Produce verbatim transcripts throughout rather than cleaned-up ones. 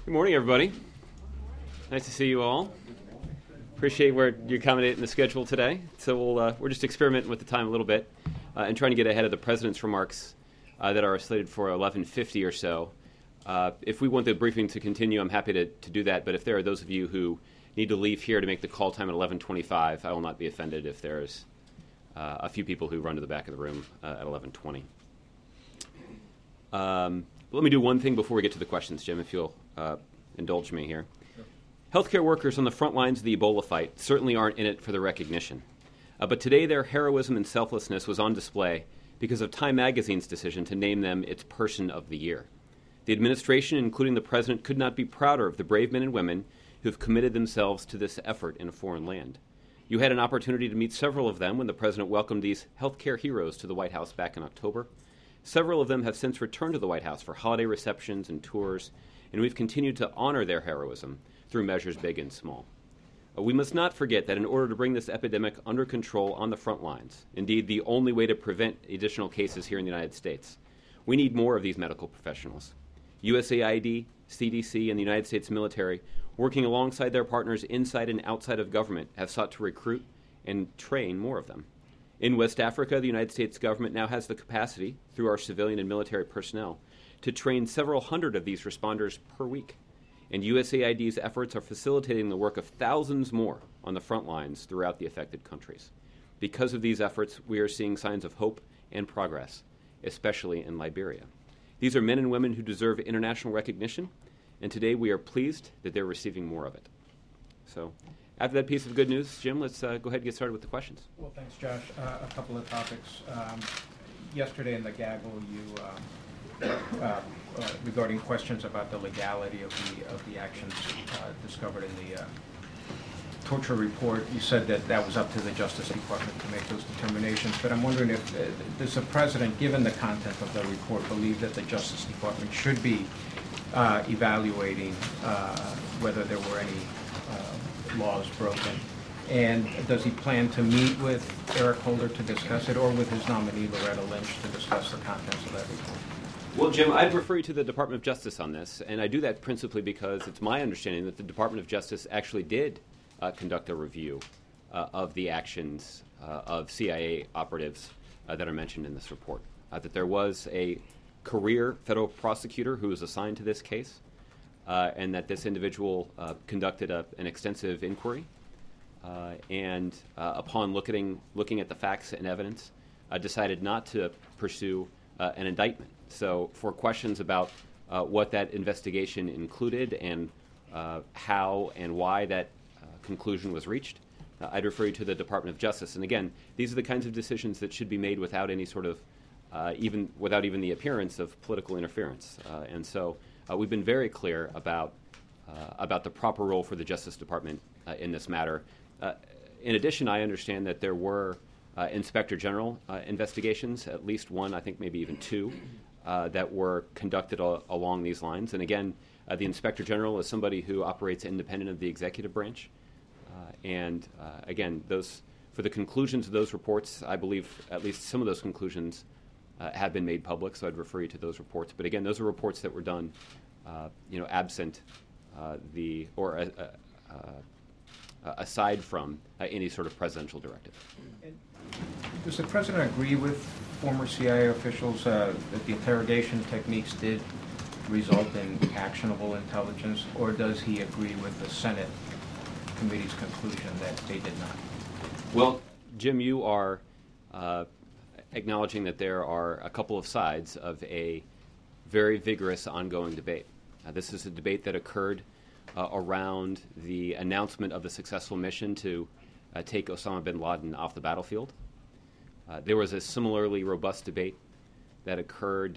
Good morning, everybody. Nice to see you all. Appreciate where you accommodating the schedule today. So we'll, uh, we're just experimenting with the time a little bit uh, and trying to get ahead of the President's remarks uh, that are slated for eleven fifty or so. Uh, if we want the briefing to continue, I'm happy to, to do that. But if there are those of you who need to leave here to make the call time at eleven twenty-five, I will not be offended if there's uh, a few people who run to the back of the room uh, at eleven twenty. Um, let me do one thing before we get to the questions, Jim, if you'll uh, indulge me here. Sure. Healthcare workers on the front lines of the Ebola fight certainly aren't in it for the recognition. Uh, but today their heroism and selflessness was on display because of Time Magazine's decision to name them its Person of the Year. The administration, including the President, could not be prouder of the brave men and women who have committed themselves to this effort in a foreign land. You had an opportunity to meet several of them when the President welcomed these healthcare heroes to the White House back in October. Several of them have since returned to the White House for holiday receptions and tours, and we've continued to honor their heroism through measures big and small. Uh, we must not forget that in order to bring this epidemic under control on the front lines, indeed the only way to prevent additional cases here in the United States, we need more of these medical professionals. U S A I D, C D C, and the United States military, working alongside their partners inside and outside of government, have sought to recruit and train more of them. In West Africa, the United States government now has the capacity, through our civilian and military personnel, to train several hundred of these responders per week. And U S A I D's efforts are facilitating the work of thousands more on the front lines throughout the affected countries. Because of these efforts, we are seeing signs of hope and progress, especially in Liberia. These are men and women who deserve international recognition, and today we are pleased that they're receiving more of it. So, after that piece of good news, Jim, let's uh, go ahead and get started with the questions. Well, thanks, Josh. Uh, a couple of topics. Um, yesterday in the gaggle, you uh, uh, uh, regarding questions about the legality of the of the actions uh, discovered in the uh, torture report, you said that that was up to the Justice Department to make those determinations. But I'm wondering if uh, does the President, given the content of the report, believe that the Justice Department should be uh, evaluating uh, whether there were any Uh, laws broken, and does he plan to meet with Eric Holder to discuss it, or with his nominee Loretta Lynch to discuss the contents of that report? Well, Jim, I'd refer you to the Department of Justice on this, and I do that principally because it's my understanding that the Department of Justice actually did uh, conduct a review uh, of the actions uh, of C I A operatives uh, that are mentioned in this report. Uh, that there was a career federal prosecutor who was assigned to this case, Uh, and that this individual uh, conducted a, an extensive inquiry, uh, and uh, upon looking, looking at the facts and evidence, uh, decided not to pursue uh, an indictment. So for questions about uh, what that investigation included and uh, how and why that uh, conclusion was reached, uh, I'd refer you to the Department of Justice. And again, these are the kinds of decisions that should be made without any sort of, uh, even without even the appearance of political interference. Uh, and so Uh, we've been very clear about uh, about the proper role for the Justice Department uh, in this matter. Uh, in addition, I understand that there were uh, Inspector General uh, investigations, at least one, I think maybe even two, uh, that were conducted al- along these lines. And again, uh, the Inspector General is somebody who operates independent of the executive branch. Uh, and uh, again, those for the conclusions of those reports, I believe at least some of those conclusions Uh, have been made public, so I'd refer you to those reports. But again, those are reports that were done, uh, you know, absent uh, the or uh, uh, uh, aside from uh, any sort of presidential directive. And does the President agree with former C I A officials uh, that the interrogation techniques did result in actionable intelligence, or does he agree with the Senate committee's conclusion that they did not? Well, Jim, you are Uh, acknowledging that there are a couple of sides of a very vigorous ongoing debate. Uh, this is a debate that occurred uh, around the announcement of the successful mission to uh, take Osama bin Laden off the battlefield. Uh, there was a similarly robust debate that occurred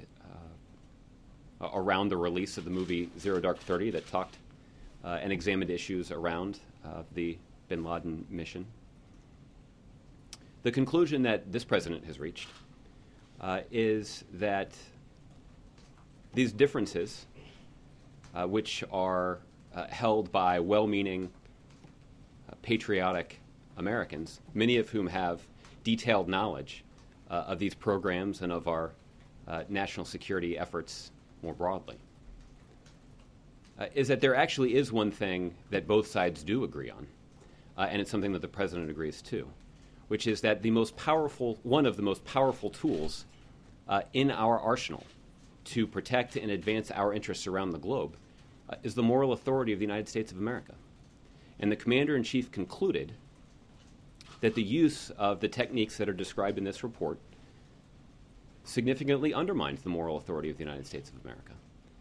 uh, around the release of the movie Zero Dark Thirty that talked uh, and examined issues around uh, the bin Laden mission. The conclusion that this president has reached uh, is that these differences, uh, which are uh, held by well-meaning, uh, patriotic Americans, many of whom have detailed knowledge uh, of these programs and of our uh, national security efforts more broadly, uh, is that there actually is one thing that both sides do agree on, uh, and it's something that the president agrees to, which is that the most powerful, one of the most powerful tools uh, in our arsenal to protect and advance our interests around the globe uh, is the moral authority of the United States of America. And the Commander-in-Chief concluded that the use of the techniques that are described in this report significantly undermines the moral authority of the United States of America.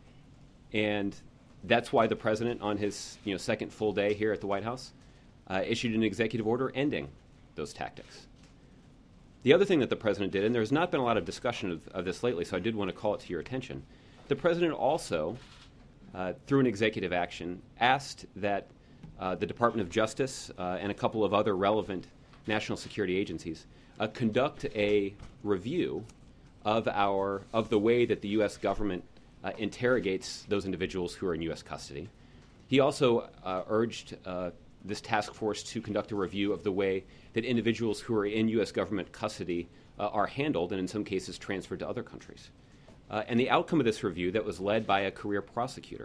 And that's why the President, on his you know, second full day here at the White House, uh, issued an executive order ending those tactics. The other thing that the President did, and there's not been a lot of discussion of, of this lately, so I did want to call it to your attention, the President also, uh, through an executive action, asked that uh, the Department of Justice uh, and a couple of other relevant national security agencies uh, conduct a review of our of the way that the U S government uh, interrogates those individuals who are in U S custody. He also uh, urged uh, this task force to conduct a review of the way that individuals who are in U S government custody uh, are handled and in some cases transferred to other countries. Uh, and the outcome of this review, that was led by a career prosecutor,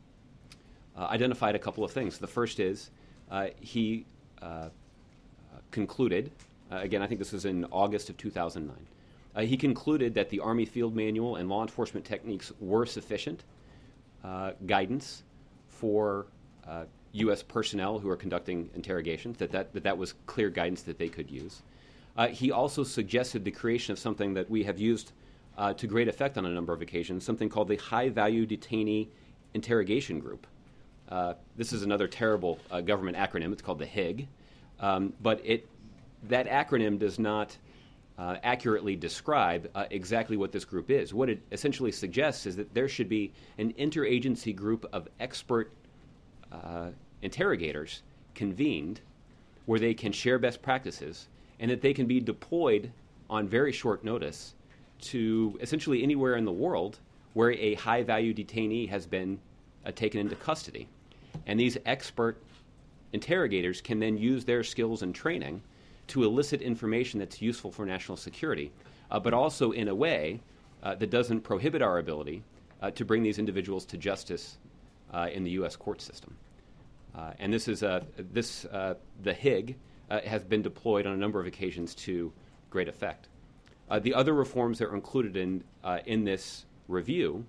uh, identified a couple of things. The first is uh, he uh, concluded, uh, again, I think this was in August of two thousand nine, uh, he concluded that the Army Field Manual and law enforcement techniques were sufficient uh, guidance for uh, U S personnel who are conducting interrogations, that that, that that was clear guidance that they could use. Uh, he also suggested the creation of something that we have used uh, to great effect on a number of occasions, something called the High Value Detainee Interrogation Group. Uh, this is another terrible uh, government acronym. It's called the H I G. Um, but it, that acronym does not uh, accurately describe uh, exactly what this group is. What it essentially suggests is that there should be an interagency group of expert uh, interrogators convened where they can share best practices and that they can be deployed on very short notice to essentially anywhere in the world where a high-value detainee has been uh, taken into custody. And these expert interrogators can then use their skills and training to elicit information that's useful for national security, uh, but also in a way uh, that doesn't prohibit our ability uh, to bring these individuals to justice uh, in the U S court system. Uh, and this is uh, this uh, the H I G uh, has been deployed on a number of occasions to great effect. Uh, the other reforms that are included in uh, in this review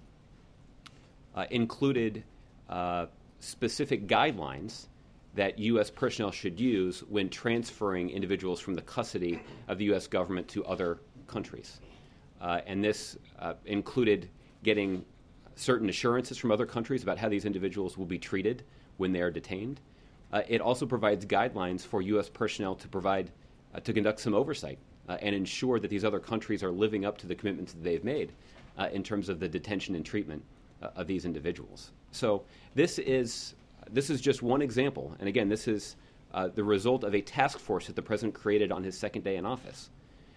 uh, included uh, specific guidelines that U S personnel should use when transferring individuals from the custody of the U S government to other countries. Uh, and this uh, included getting certain assurances from other countries about how these individuals will be treated when they are detained. Uh, it also provides guidelines for U S personnel to provide, uh, to conduct some oversight uh, and ensure that these other countries are living up to the commitments that they've made uh, in terms of the detention and treatment uh, of these individuals. So this is This is just one example, and again, this is uh, the result of a task force that the President created on his second day in office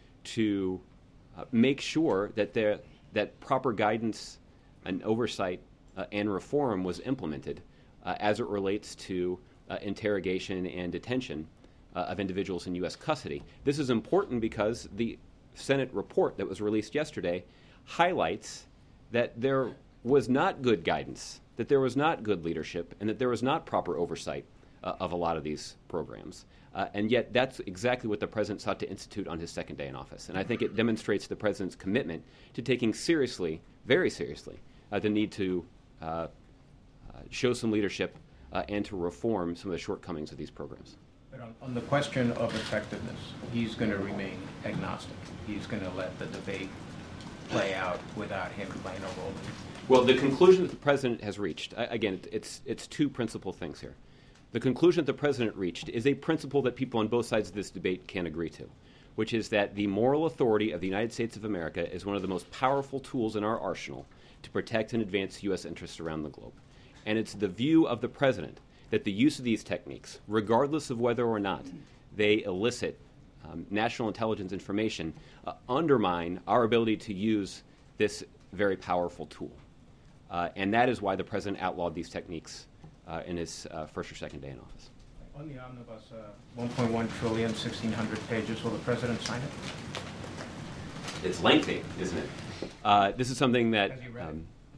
to uh, make sure that there, that proper guidance and oversight uh, and reform was implemented uh, as it relates to uh, interrogation and detention uh, of individuals in U S custody. This is important because the Senate report that was released yesterday highlights that there was not good guidance, that there was not good leadership, and that there was not proper oversight uh, of a lot of these programs. Uh, and yet that's exactly what the President sought to institute on his second day in office. And I think it demonstrates the President's commitment to taking seriously, very seriously, uh, the need to uh, uh, show some leadership uh, and to reform some of the shortcomings of these programs. But on, on the question of effectiveness, he's going to remain agnostic. He's going to let the debate play out without him playing a role. Well, the conclusion that the President has reached, again, it's, it's two principal things here. The conclusion that the President reached is a principle that people on both sides of this debate can agree to, which is that the moral authority of the United States of America is one of the most powerful tools in our arsenal to protect and advance U S interests around the globe. And it's the view of the President that the use of these techniques, regardless of whether or not they elicit um, national intelligence information, uh, undermine our ability to use this very powerful tool. Uh, and that is why the President outlawed these techniques uh, in his uh, first or second day in office. On the omnibus, uh, one point one trillion, sixteen hundred pages, will the President sign it? It's lengthy, isn't it? Uh, this is something that... Has he read um, it?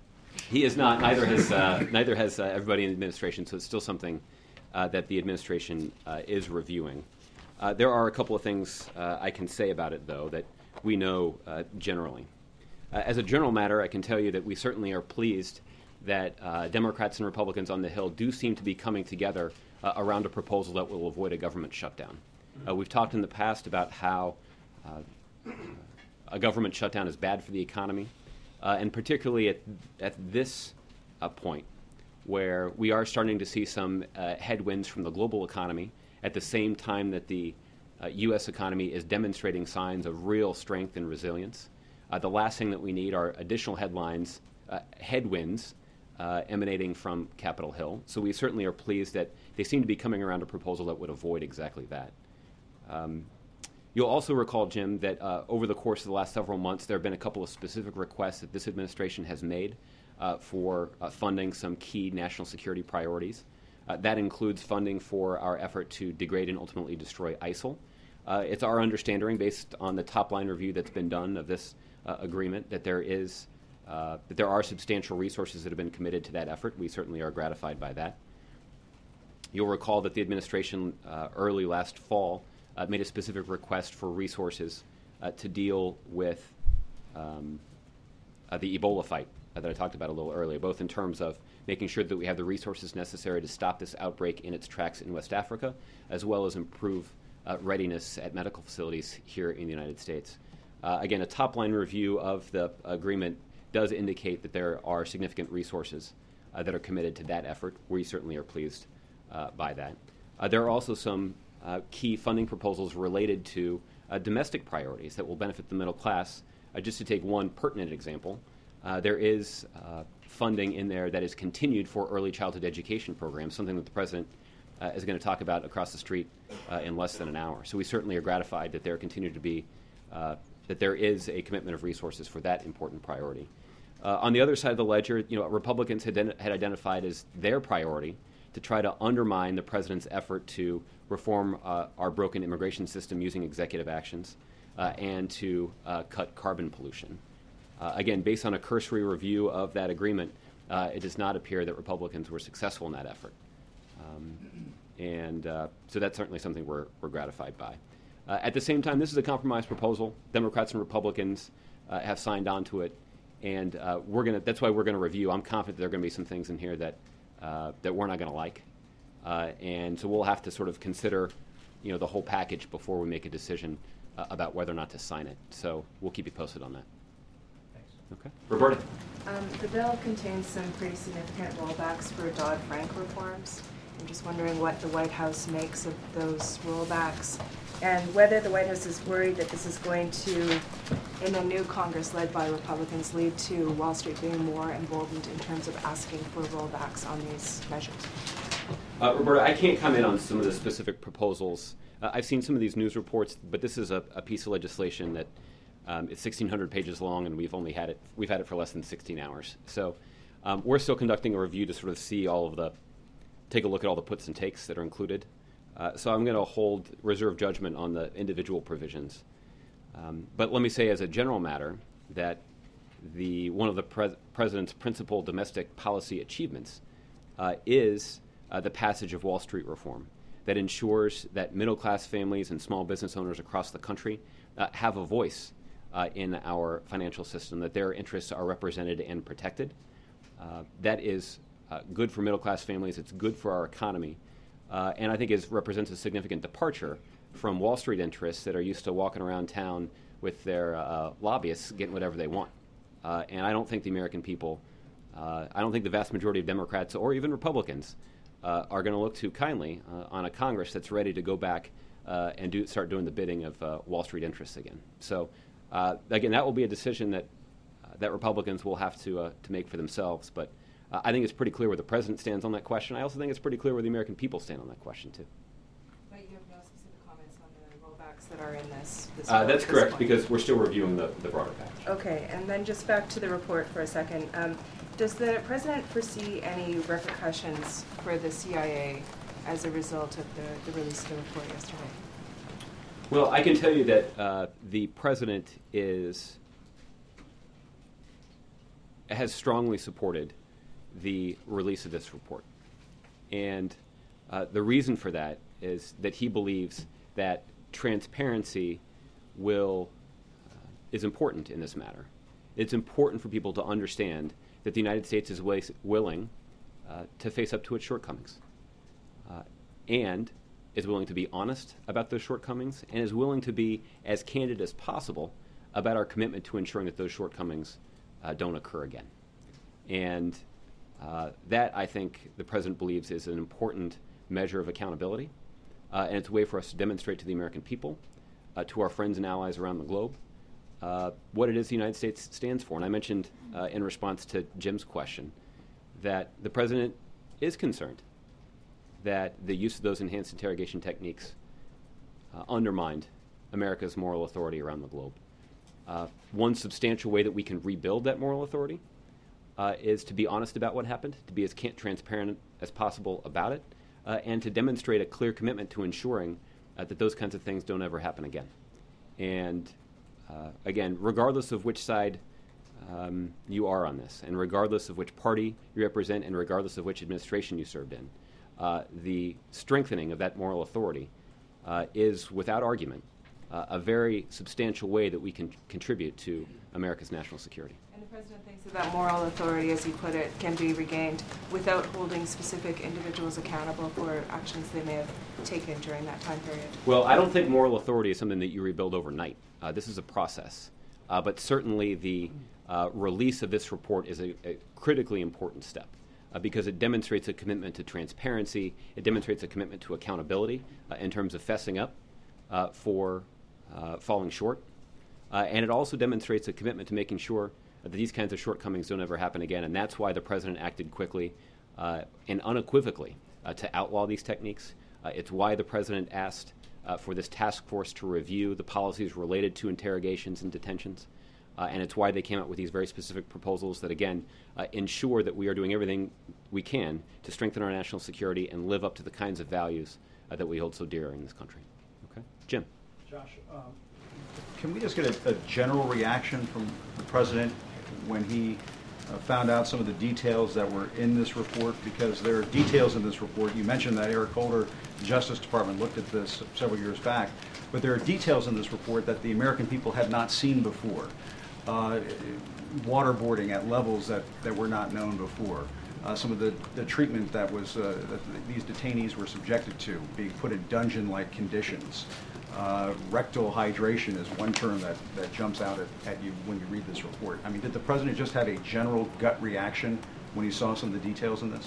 He is not. Neither has uh, neither has uh, everybody in the administration. So it's still something uh, that the administration uh, is reviewing. Uh, there are a couple of things uh, I can say about it, though, that we know uh, generally. Uh, as a general matter, I can tell you that we certainly are pleased that uh, Democrats and Republicans on the Hill do seem to be coming together uh, around a proposal that will avoid a government shutdown. Uh, we've talked in the past about how uh, a government shutdown is bad for the economy, uh, and particularly at, at this uh, point, where we are starting to see some uh, headwinds from the global economy at the same time that the uh, U S economy is demonstrating signs of real strength and resilience. Uh, the last thing that we need are additional headlines, uh, headwinds uh, emanating from Capitol Hill. So we certainly are pleased that they seem to be coming around a proposal that would avoid exactly that. Um, you'll also recall, Jim, that uh, over the course of the last several months, there have been a couple of specific requests that this administration has made uh, for uh, funding some key national security priorities. Uh, that includes funding for our effort to degrade and ultimately destroy ISIL. Uh, it's our understanding, based on the top-line review that's been done of this uh, agreement, that there is uh, that there are substantial resources that have been committed to that effort. We certainly are gratified by that. You'll recall that the administration uh, early last fall uh, made a specific request for resources uh, to deal with um, uh, the Ebola fight uh, that I talked about a little earlier, both in terms of making sure that we have the resources necessary to stop this outbreak in its tracks in West Africa, as well as improve uh, readiness at medical facilities here in the United States. Uh, again, a top-line review of the agreement does indicate that there are significant resources uh, that are committed to that effort. We certainly are pleased uh, by that. Uh, there are also some uh, key funding proposals related to uh, domestic priorities that will benefit the middle class. Uh, just to take one pertinent example, uh, there is uh, funding in there that is continued for early childhood education programs, something that the President uh, is going to talk about across the street uh, in less than an hour. So we certainly are gratified that there continue to be, uh, that there is a commitment of resources for that important priority. Uh, on the other side of the ledger, you know, Republicans had, had identified as their priority to try to undermine the President's effort to reform uh, our broken immigration system using executive actions uh, and to uh, cut carbon pollution. Uh, again, based on a cursory review of that agreement, uh, it does not appear that Republicans were successful in that effort. Um, and uh, so that's certainly something we're, we're gratified by. Uh, at the same time, this is a compromise proposal. Democrats and Republicans uh, have signed on to it, and uh, we're gonna, that's why we're going to review. I'm confident there are going to be some things in here that, uh, that we're not going to like. Uh, and so we'll have to sort of consider, you know, the whole package before we make a decision uh, about whether or not to sign it. So we'll keep you posted on that. Okay. Roberta. Um, the bill contains some pretty significant rollbacks for Dodd-Frank reforms. I'm just wondering what the White House makes of those rollbacks and whether the White House is worried that this is going to, in a new Congress led by Republicans, lead to Wall Street being more emboldened in terms of asking for rollbacks on these measures. Uh, Roberta, I can't comment on some of the specific proposals. Uh, I've seen some of these news reports, but this is a, a piece of legislation that Um, it's sixteen hundred pages long, and we've only had it. We've had it for less than sixteen hours. So um, we're still conducting a review to sort of see all of the, take a look at all the puts and takes that are included. Uh, so I'm going to hold reserve judgment on the individual provisions. Um, but let me say, as a general matter, that the one of the pres- president's principal domestic policy achievements uh, is uh, the passage of Wall Street reform that ensures that middle-class families and small business owners across the country uh, have a voice Uh, in our financial system, that their interests are represented and protected. Uh, that is uh, good for middle-class families. It's good for our economy. Uh, and I think it represents a significant departure from Wall Street interests that are used to walking around town with their uh, lobbyists getting whatever they want. Uh, and I don't think the American people, uh, I don't think the vast majority of Democrats or even Republicans uh, are going to look too kindly uh, on a Congress that's ready to go back uh, and do, start doing the bidding of uh, Wall Street interests again. So Uh, again, that will be a decision that uh, that Republicans will have to uh, to make for themselves. But uh, I think it's pretty clear where the president stands on that question. I also think it's pretty clear where the American people stand on that question too. But you have no specific comments on the rollbacks that are in this. this uh, that's this correct, point. because we're still reviewing the, the broader package. Okay, and then just back to the report for a second. Um, does the president foresee any repercussions for the C I A as a result of the, the release of the report yesterday? Well, I can tell you that uh, the president is has strongly supported the release of this report. And uh, the reason for that is that he believes that transparency will uh, is important in this matter. It's important for people to understand that the United States is wa- willing uh, to face up to its shortcomings, uh, and is willing to be honest about those shortcomings, and is willing to be as candid as possible about our commitment to ensuring that those shortcomings uh, don't occur again. And uh, that, I think, the President believes is an important measure of accountability, uh, and it's a way for us to demonstrate to the American people, uh, to our friends and allies around the globe, uh, what it is the United States stands for. And I mentioned uh, in response to Jim's question that the President is concerned that the use of those enhanced interrogation techniques uh, undermined America's moral authority around the globe. Uh, one substantial way that we can rebuild that moral authority uh, is to be honest about what happened, to be as can- transparent as possible about it, uh, and to demonstrate a clear commitment to ensuring uh, that those kinds of things don't ever happen again. And uh, again, regardless of which side um, you are on this, and regardless of which party you represent, and regardless of which administration you served in, uh, the strengthening of that moral authority uh, is, without argument, uh, a very substantial way that we can contribute to America's national security. And the President thinks that that moral authority, as he put it, can be regained without holding specific individuals accountable for actions they may have taken during that time period. Well, I don't think moral authority is something that you rebuild overnight. Uh, this is a process. Uh, but certainly the uh, release of this report is a, a critically important step uh, because it demonstrates a commitment to transparency. It demonstrates a commitment to accountability uh, in terms of fessing up uh, for uh, falling short. Uh, and it also demonstrates a commitment to making sure that these kinds of shortcomings don't ever happen again. And that's why the President acted quickly uh, and unequivocally uh, to outlaw these techniques. Uh, it's why the President asked uh, for this task force to review the policies related to interrogations and detentions. Uh, and it's why they came up with these very specific proposals that, again, uh, ensure that we are doing everything we can to strengthen our national security and live up to the kinds of values uh, that we hold so dear in this country. Okay? Jim. Josh, um, can we just get a, a general reaction from the President when he uh, found out some of the details that were in this report? Because there are details in this report. You mentioned that Eric Holder, the Justice Department, looked at this several years back. But there are details in this report that the American people had not seen before. Uh, waterboarding at levels that, that were not known before. Uh, some of the, the treatment that was uh, that these detainees were subjected to, being put in dungeon-like conditions. Uh, rectal hydration is one term that, that jumps out at, at you when you read this report. I mean, did the President just have a general gut reaction when he saw some of the details in this?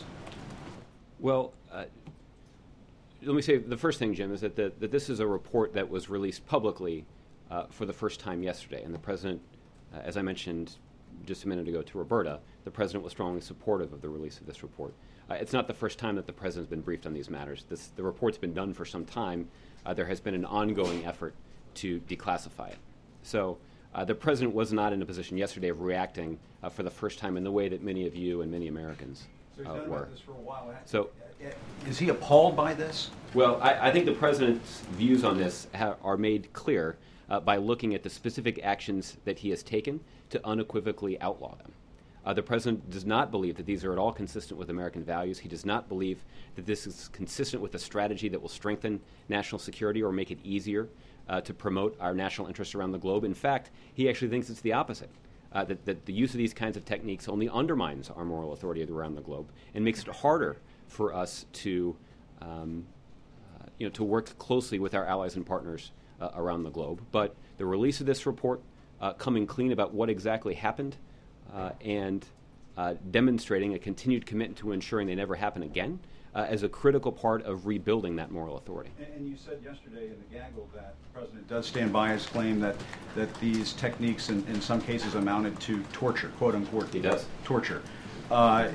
Well, uh, let me say the first thing, Jim, is that, the, that this is a report that was released publicly uh, for the first time yesterday. And the President, uh, as I mentioned just a minute ago to Roberta, the President was strongly supportive of the release of this report. Uh, it's not the first time that the President's been briefed on these matters. This, the report's been done for some time. Uh, there has been an ongoing effort to declassify it. So uh, the President was not in a position yesterday of reacting uh, for the first time in the way that many of you and many Americans So he's uh, known were. about this for a while. So, is he appalled by this? well, I, I think the President's views on this ha- are made clear uh, by looking at the specific actions that he has taken to unequivocally outlaw them. Uh, the President does not believe that these are at all consistent with American values. He does not believe that this is consistent with a strategy that will strengthen national security or make it easier uh, to promote our national interests around the globe. In fact, he actually thinks it's the opposite, uh, that, that the use of these kinds of techniques only undermines our moral authority around the globe and makes it harder for us to, um, uh, you know, to work closely with our allies and partners uh, around the globe. But the release of this report, uh, coming clean about what exactly happened, Uh, and uh, demonstrating a continued commitment to ensuring they never happen again uh, as a critical part of rebuilding that moral authority. And, and you said yesterday in the gaggle that the President does stand by his claim that, that these techniques in, in some cases amounted to torture, quote unquote. He does. Torture. Uh,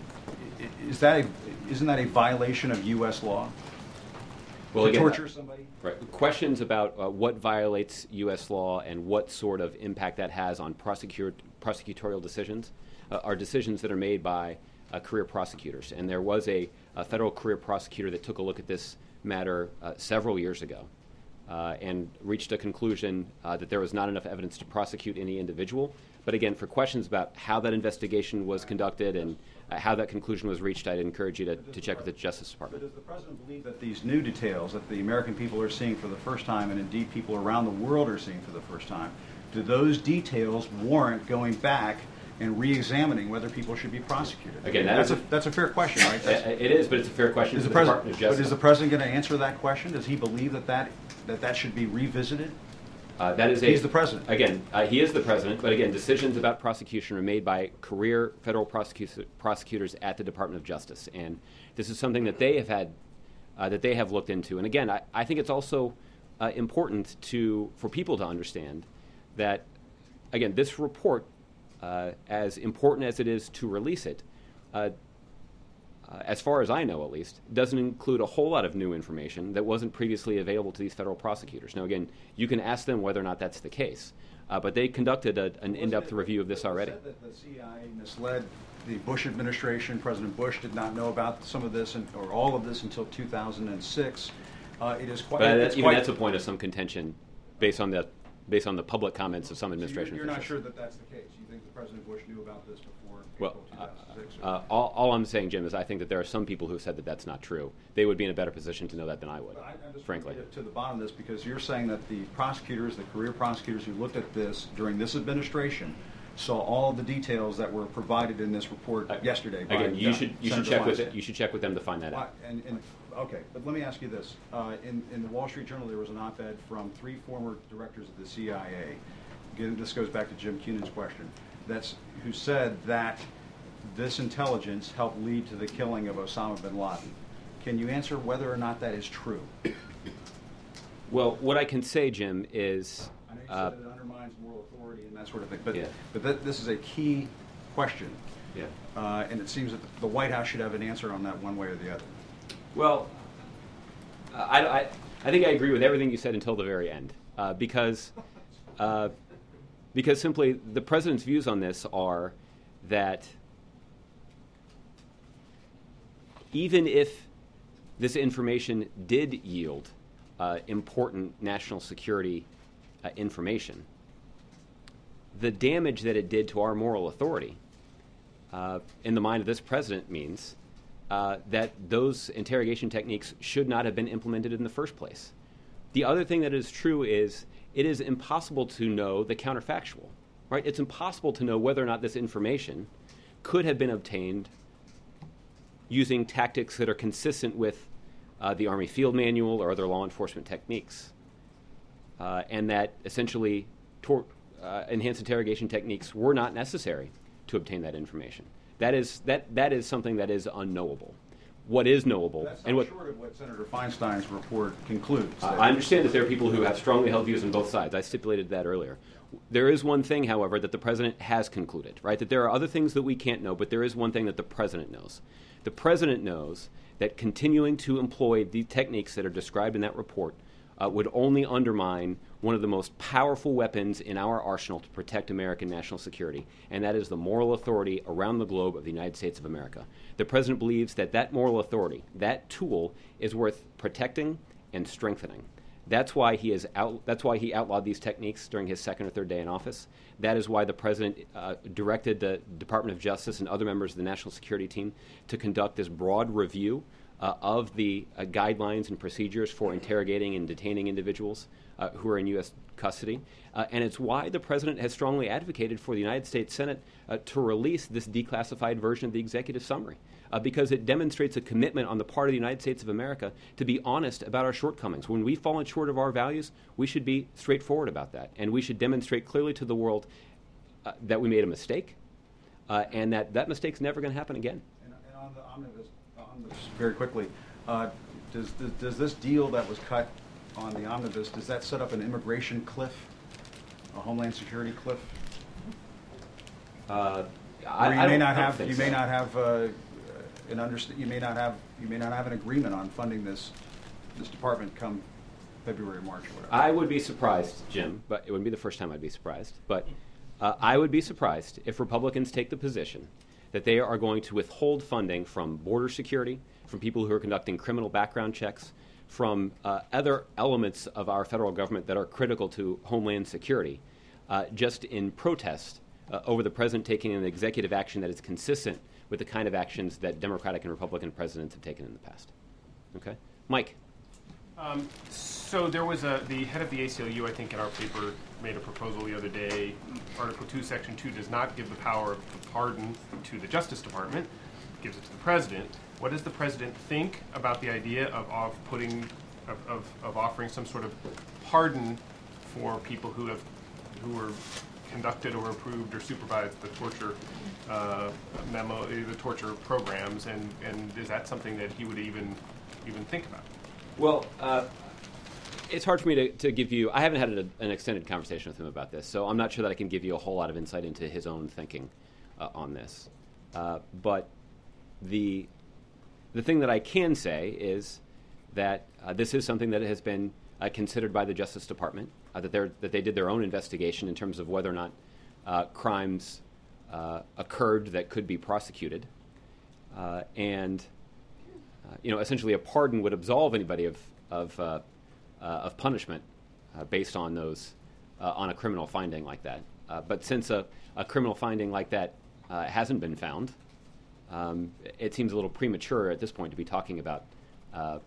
is that a, isn't that a violation of U S law? Well, to again, torture somebody? Right. Questions about uh, what violates U S law and what sort of impact that has on prosecute, prosecutorial decisions uh, are decisions that are made by uh, career prosecutors. And there was a, a federal career prosecutor that took a look at this matter uh, several years ago uh, and reached a conclusion uh, that there was not enough evidence to prosecute any individual. But again, for questions about how that investigation was conducted and uh, how that conclusion was reached, I'd encourage you to, to check with the Justice Department. But does the President believe that these new details that the American people are seeing for the first time, and indeed people around the world are seeing for the first time, do those details warrant going back and re-examining whether people should be prosecuted? Again, that that's is a, that's a fair question, right? That's, Uh, It is, but it's a fair question is to the the President, Department of but Justice. is the President going to answer that question? Does he believe that that, that, that should be revisited? Uh, that is a, He's the president. Again, uh, he is the president, but again, decisions about prosecution are made by career federal prosecu- prosecutors at the Department of Justice, and this is something that they have had, uh, that they have looked into. And again, I, I think it's also uh, important to for people to understand that, again, this report, uh, as important as it is to release it, uh, Uh, as far as I know at least, doesn't include a whole lot of new information that wasn't previously available to these federal prosecutors. Now, again, you can ask them whether or not that's the case, uh, but they conducted a, an in-depth review of this already. It said that the C I A misled the Bush administration. President Bush did not know about some of this and, or all of this until two thousand six. Uh, it is quite. But it's that, even quite, that's a point of some contention based on the based on the public comments of some so administration you're, you're not officials. sure that that's the case. You think that President Bush knew about this before Well, April two thousand six? uh, uh, all, all I'm saying, Jim, is I think that there are some people who have said that that's not true. They would be in a better position to know that than I would, But I, I just frankly. want to get to the bottom of this, because you're saying that the prosecutors, the career prosecutors who looked at this during this administration, saw all of the details that were provided in this report Uh, yesterday. By, Again, you uh, should you should Senator check with Weinstein. it. You should check with them to find that out. Why- And, and, okay, but let me ask you this. Uh, in, in the Wall Street Journal, there was an op-ed from three former directors of the C I A. Again, this goes back to Jim Cunan's question. That's who said that this intelligence helped lead to the killing of Osama bin Laden. Can you answer whether or not that is true? Well, what I can say, Jim, is I know you uh, said it undermines moral authority and that sort of thing, but, Yeah. but that, this is a key question. yeah. Uh, and it seems that the White House should have an answer on that one way or the other. Well, I, I, I think I agree with everything you said until the very end, uh, because uh, because simply the president's views on this are that even if this information did yield uh, important national security uh, information, the damage that it did to our moral authority, uh, in the mind of this president, means uh, that those interrogation techniques should not have been implemented in the first place. The other thing that is true is it is impossible to know the counterfactual, right? It's impossible to know whether or not this information could have been obtained using tactics that are consistent with uh, the Army Field Manual or other law enforcement techniques, uh, and that essentially tor- uh, enhanced interrogation techniques were not necessary to obtain that information. That is that that is something that is unknowable. What is knowable, That's not and what short of what Senator Feinstein's report concludes. Uh, I understand that there are people who have strongly held views on both sides. I stipulated that earlier. There is one thing, however, that the president has concluded, right? That there are other things that we can't know, but there is one thing that the president knows. The president knows that continuing to employ the techniques that are described in that report uh, would only undermine one of the most powerful weapons in our arsenal to protect American national security, and that is the moral authority around the globe of the United States of America. The president believes that that moral authority, that tool, is worth protecting and strengthening. That's why he is out, that's why he outlawed these techniques during his second or third day in office. That is why the president uh, directed the Department of Justice and other members of the national security team to conduct this broad review uh, of the uh, guidelines and procedures for interrogating and detaining individuals uh, who are in U S custody. Uh, and it's why the president has strongly advocated for the United States Senate uh, to release this declassified version of the executive summary, uh, because it demonstrates a commitment on the part of the United States of America to be honest about our shortcomings. When we've fallen short of our values, we should be straightforward about that, and we should demonstrate clearly to the world uh, that we made a mistake, uh, and that that mistake's never going to happen again. And, and on the omnibus, omnibus very quickly, uh, does, does does this deal that was cut on the omnibus, does that set up an immigration cliff, a homeland security cliff? Uh, Where I, you I may don't- not I don't have think you so. may not have uh, an underst- you may not have you may not have an agreement on funding this this department come February, March, or whatever. I would be surprised, Jim, but it wouldn't be the first time I'd be surprised. But uh, I would be surprised if Republicans take the position that they are going to withhold funding from border security, from people who are conducting criminal background checks, from uh, other elements of our federal government that are critical to homeland security, uh, just in protest uh, over the president taking an executive action that is consistent with the kind of actions that Democratic and Republican presidents have taken in the past. Okay? Mike. Um, so there was a, the head of the A C L U, I think, in our paper made a proposal the other day. Article two, Section two does not give the power to pardon to the Justice Department. It gives it to the President. What does the President think about the idea of, of putting, of, of, of offering some sort of pardon for people who have, who were conducted or approved or supervised the torture uh, memo, the torture programs, and, and is that something that he would even, even think about? Well, uh, it's hard for me to, to give you, I haven't had a, an extended conversation with him about this, so I'm not sure that I can give you a whole lot of insight into his own thinking uh, on this. Uh, but the, the thing that I can say is that uh, this is something that has been uh, considered by the Justice Department, uh, that, they're, that they did their own investigation in terms of whether or not uh, crimes uh, occurred that could be prosecuted. Uh, and... Uh, you know, essentially a pardon would absolve anybody of of, uh, uh, of punishment uh, based on those uh, on a criminal finding like that. Uh, but since a, a criminal finding like that uh, hasn't been found, um, it seems a little premature at this point to be talking about uh,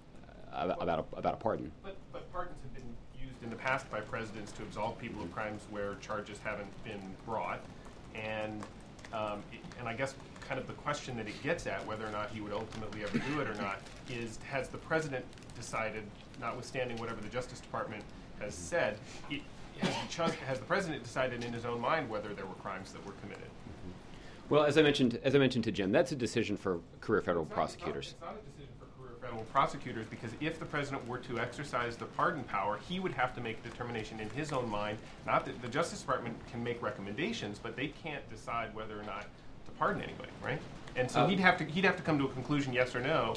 about a, about a pardon. But, but pardons have been used in the past by presidents to absolve people of crimes where charges haven't been brought, and um, it, and I guess. Kind of the question that it gets at, whether or not he would ultimately ever do it or not, is has the president decided, notwithstanding whatever the Justice Department has said, it, has, the ch- has the president decided in his own mind whether there were crimes that were committed? Well, as I mentioned, as I mentioned to Jim, that's a decision for career federal It's not- prosecutors. It's not, it's not a decision for career federal prosecutors, because if the president were to exercise the pardon power, he would have to make a determination in his own mind. Not that the Justice Department can make recommendations, but they can't decide whether or not pardon anybody, right? And so Um, he'd have to he'd have to come to a conclusion, yes or no,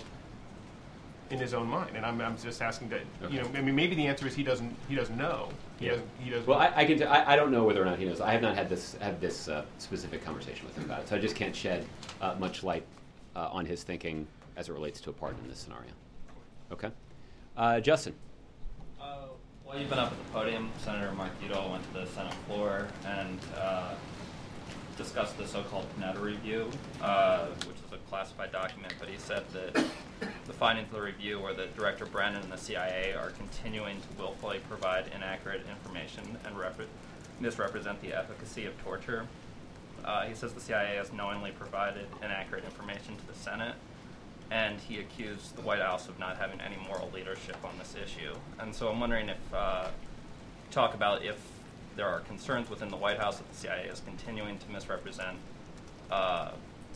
in his own mind. And I'm, I'm just asking that Okay. you know, I mean, maybe the answer is he doesn't he doesn't know. He Yeah. doesn't he doesn't. Well, I, I can. T- I, I don't know whether or not he knows. I have not had this had this uh, specific conversation with him about it, so I just can't shed uh, much light uh, on his thinking as it relates to a pardon in this scenario. Okay, uh, Justin. Uh, while you've been up at the podium, Senator Mark Udall went to the Senate floor and uh, discussed the so-called Panetta Review, uh, which is a classified document, but he said that the findings of the review were that Director Brennan and the C I A are continuing to willfully provide inaccurate information and rep- misrepresent the efficacy of torture. Uh, he says the C I A has knowingly provided inaccurate information to the Senate, and he accused the White House of not having any moral leadership on this issue. And so I'm wondering if, uh, talk about if there are concerns within the White House that the C I A is continuing to misrepresent uh,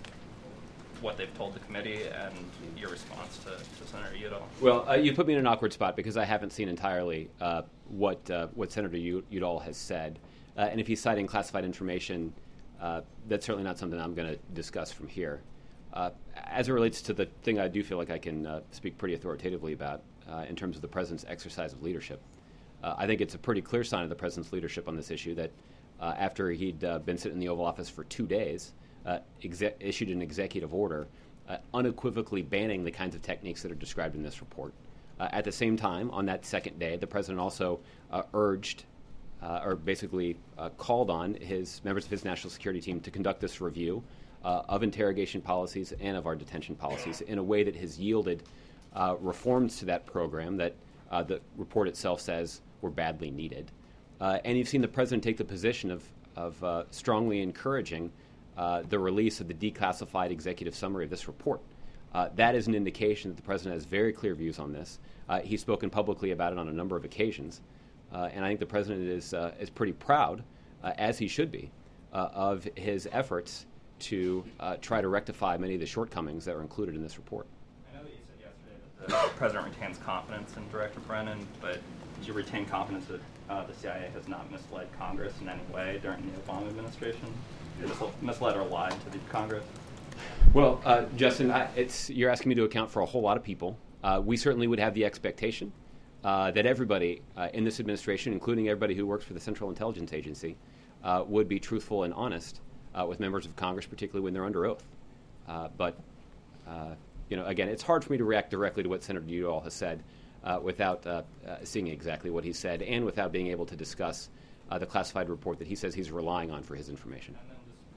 what they've told the committee, and your response to, to Senator Udall. Well, uh, you put me in an awkward spot because I haven't seen entirely uh, what uh, what Senator Udall has said, uh, and if he's citing classified information, uh, that's certainly not something I'm going to discuss from here. Uh, as it relates to the thing, I do feel like I can uh, speak pretty authoritatively about uh, in terms of the president's exercise of leadership. Uh, I think it's a pretty clear sign of the president's leadership on this issue that uh, after he'd uh, been sitting in the Oval Office for two days, uh, exe- issued an executive order uh, unequivocally banning the kinds of techniques that are described in this report. Uh, at the same time, on that second day, the president also uh, urged uh, or basically uh, called on his members of his national security team to conduct this review uh, of interrogation policies and of our detention policies in a way that has yielded uh, reforms to that program that uh, the report itself says were badly needed. Uh, and you've seen the president take the position of, of uh, strongly encouraging uh, the release of the declassified executive summary of this report. Uh, that is an indication that the president has very clear views on this. Uh, he's spoken publicly about it on a number of occasions. Uh, and I think the president is, uh, is pretty proud, uh, as he should be, uh, of his efforts to uh, try to rectify many of the shortcomings that were included in this report. I know that you said yesterday that the president retains confidence in Director Brennan, but do you retain confidence that uh, the C I A has not misled Congress in any way during the Obama administration? Mis- misled or lied to the Congress? Well, uh, Justin, I, it's, you're asking me to account for a whole lot of people. Uh, we certainly would have the expectation uh, that everybody uh, in this administration, including everybody who works for the Central Intelligence Agency, uh, would be truthful and honest uh, with members of Congress, particularly when they're under oath. Uh, but, uh, you know, again, it's hard for me to react directly to what Senator Udall has said uh, without uh, uh, seeing exactly what he said and without being able to discuss uh, the classified report that he says he's relying on for his information. And then just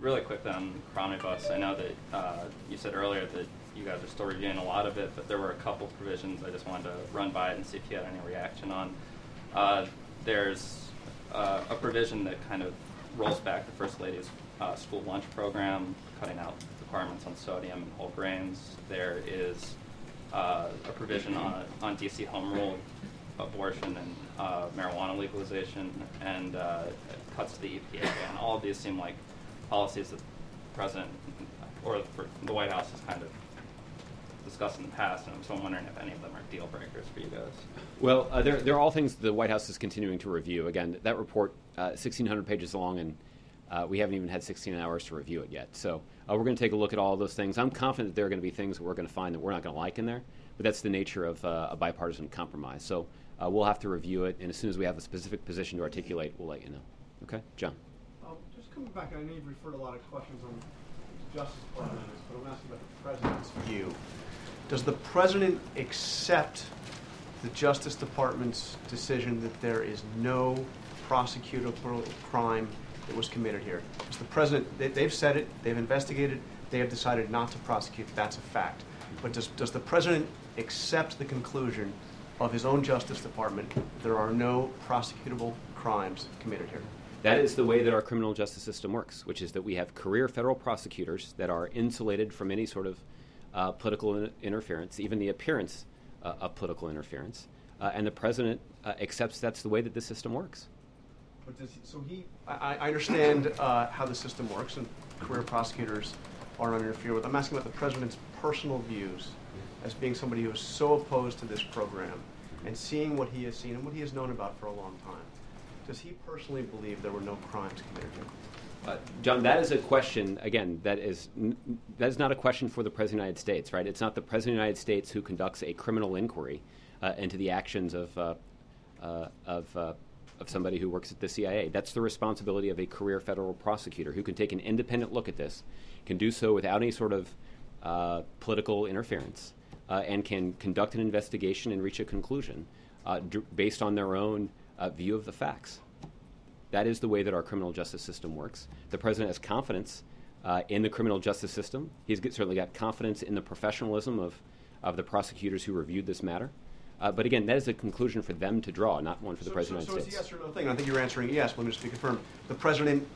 really quickly on Chronibus, I know that uh, you said earlier that you guys are still reviewing a lot of it, but there were a couple provisions I just wanted to run by it and see if you had any reaction on. Uh, there's uh, a provision that kind of rolls back the First Lady's uh, school lunch program, cutting out requirements on sodium and whole grains. There is uh, a provision on, on D C home rule abortion and uh, marijuana legalization, and uh, cuts to the E P A. And all of these seem like policies that the President or the White House has kind of discussed in the past, and so I'm wondering if any of them are deal breakers for you guys. Well, uh, they're, they're all things the White House is continuing to review. Again, that report, uh, sixteen hundred pages long, and uh, we haven't even had sixteen hours to review it yet. So uh, we're going to take a look at all of those things. I'm confident that there are going to be things that we're going to find that we're not going to like in there, but that's the nature of uh, a bipartisan compromise. So uh, we'll have to review it, and as soon as we have a specific position to articulate, we'll let you know. Okay? John? Um, just coming back, I know you've referred a lot of questions on the Justice Department on this, but I'm asking about the President's view. Does the President accept the Justice Department's decision that there is no prosecutable crime that was committed here? Does the President, they, they've said it, they've investigated, they have decided not to prosecute, that's a fact. But does, does the President accept the conclusion of his own Justice Department that there are no prosecutable crimes committed here? That is the way that our criminal justice system works, which is that we have career federal prosecutors that are insulated from any sort of uh, political in- interference, even the appearance uh, of political interference. Uh, and the President uh, accepts that's the way that the system works. But does he, so he, I, I understand uh, how the system works, and career prosecutors are not interfered with. I'm asking about the President's personal views as being somebody who is so opposed to this program, and seeing what he has seen and what he has known about for a long time. Does he personally believe there were no crimes committed here? Uh, John, that is a question, again, that is n- that is not a question for the President of the United States, right? It's not the President of the United States who conducts a criminal inquiry uh, into the actions of uh, uh, of uh, of somebody who works at the C I A. That's the responsibility of a career federal prosecutor who can take an independent look at this, can do so without any sort of uh, political interference, uh, and can conduct an investigation and reach a conclusion uh, d- based on their own uh, view of the facts. That is the way that our criminal justice system works. The President has confidence uh, in the criminal justice system. He's get, certainly got confidence in the professionalism of, of the prosecutors who reviewed this matter. Uh, but again, that is a conclusion for them to draw, not one for the so, President so, of the so United it's States. a yes or no thing. I think you're answering yes, but let me just be confirmed. The President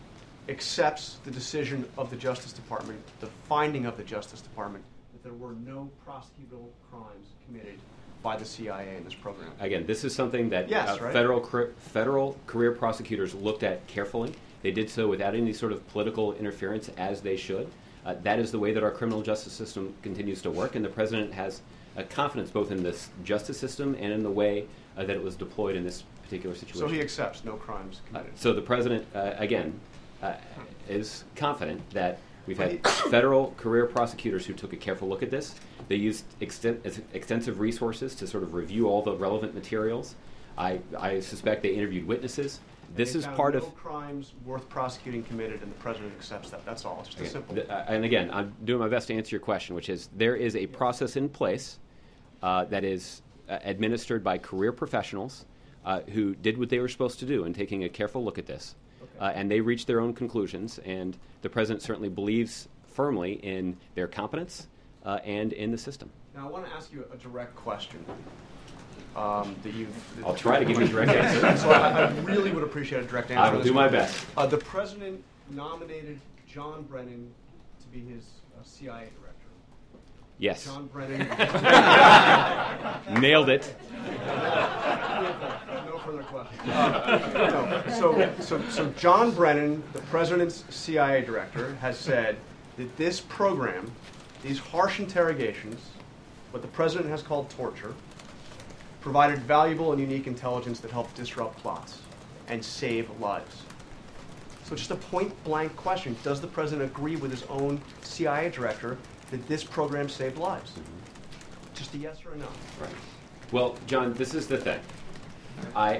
accepts the decision of the Justice Department, the finding of the Justice Department, that there were no prosecutable crimes committed by the C I A in this program. Again, this is something that Yes, uh, right? federal car- federal career prosecutors looked at carefully. They did so without any sort of political interference, as they should. Uh, that is the way that our criminal justice system continues to work, and the President has uh, confidence both in this justice system and in the way uh, that it was deployed in this particular situation. So he accepts no crimes Uh, committed. so the President, uh, again, uh, is confident that we've But had he- federal career prosecutors who took a careful look at this. They used exten- ex- extensive resources to sort of review all the relevant materials. I, I suspect they interviewed witnesses. This They is found part no of... crimes worth prosecuting committed, and the President accepts that. That's all. It's just a Okay. simple. Th- uh, and again, I'm doing my best to answer your question, which is there is a process in place uh, that is uh, administered by career professionals uh, who did what they were supposed to do in taking a careful look at this. Okay. Uh, and they reached their own conclusions, and the President certainly believes firmly in their competence uh, and in the system. Now, I want to ask you a direct question. Um, that you've. I'll try to give you a direct answer. So I, I really would appreciate a direct answer. I to will this do my one. best. Uh, the President nominated John Brennan to be his uh, C I A director. Yes. John Brennan. Nailed it. No further questions. Uh, no. So, so, so John Brennan, the President's C I A director, has said that this program, these harsh interrogations, what the President has called torture, provided valuable and unique intelligence that helped disrupt plots and save lives. So just a point-blank question. Does the President agree with his own C I A director that this program saved lives? Just a yes or a no? Right. Well, John, this is the thing. I,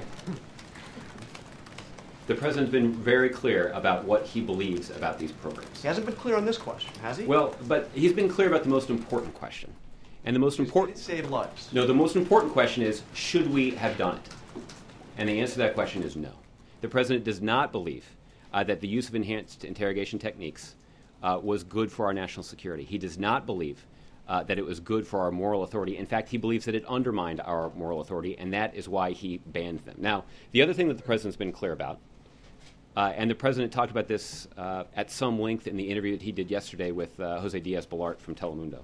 the President's been very clear about what he believes about these programs. He hasn't been clear on this question, has he? Well, but he's been clear about the most important question. And the most Did it important... save lives? No, the most important question is, should we have done it? And the answer to that question is no. The President does not believe uh, that the use of enhanced interrogation techniques uh, was good for our national security. He does not believe uh, that it was good for our moral authority. In fact, he believes that it undermined our moral authority, and that is why he banned them. Now, the other thing that the president's been clear about, uh, and the president talked about this uh, at some length in the interview that he did yesterday with uh, Jose Diaz-Balart from Telemundo,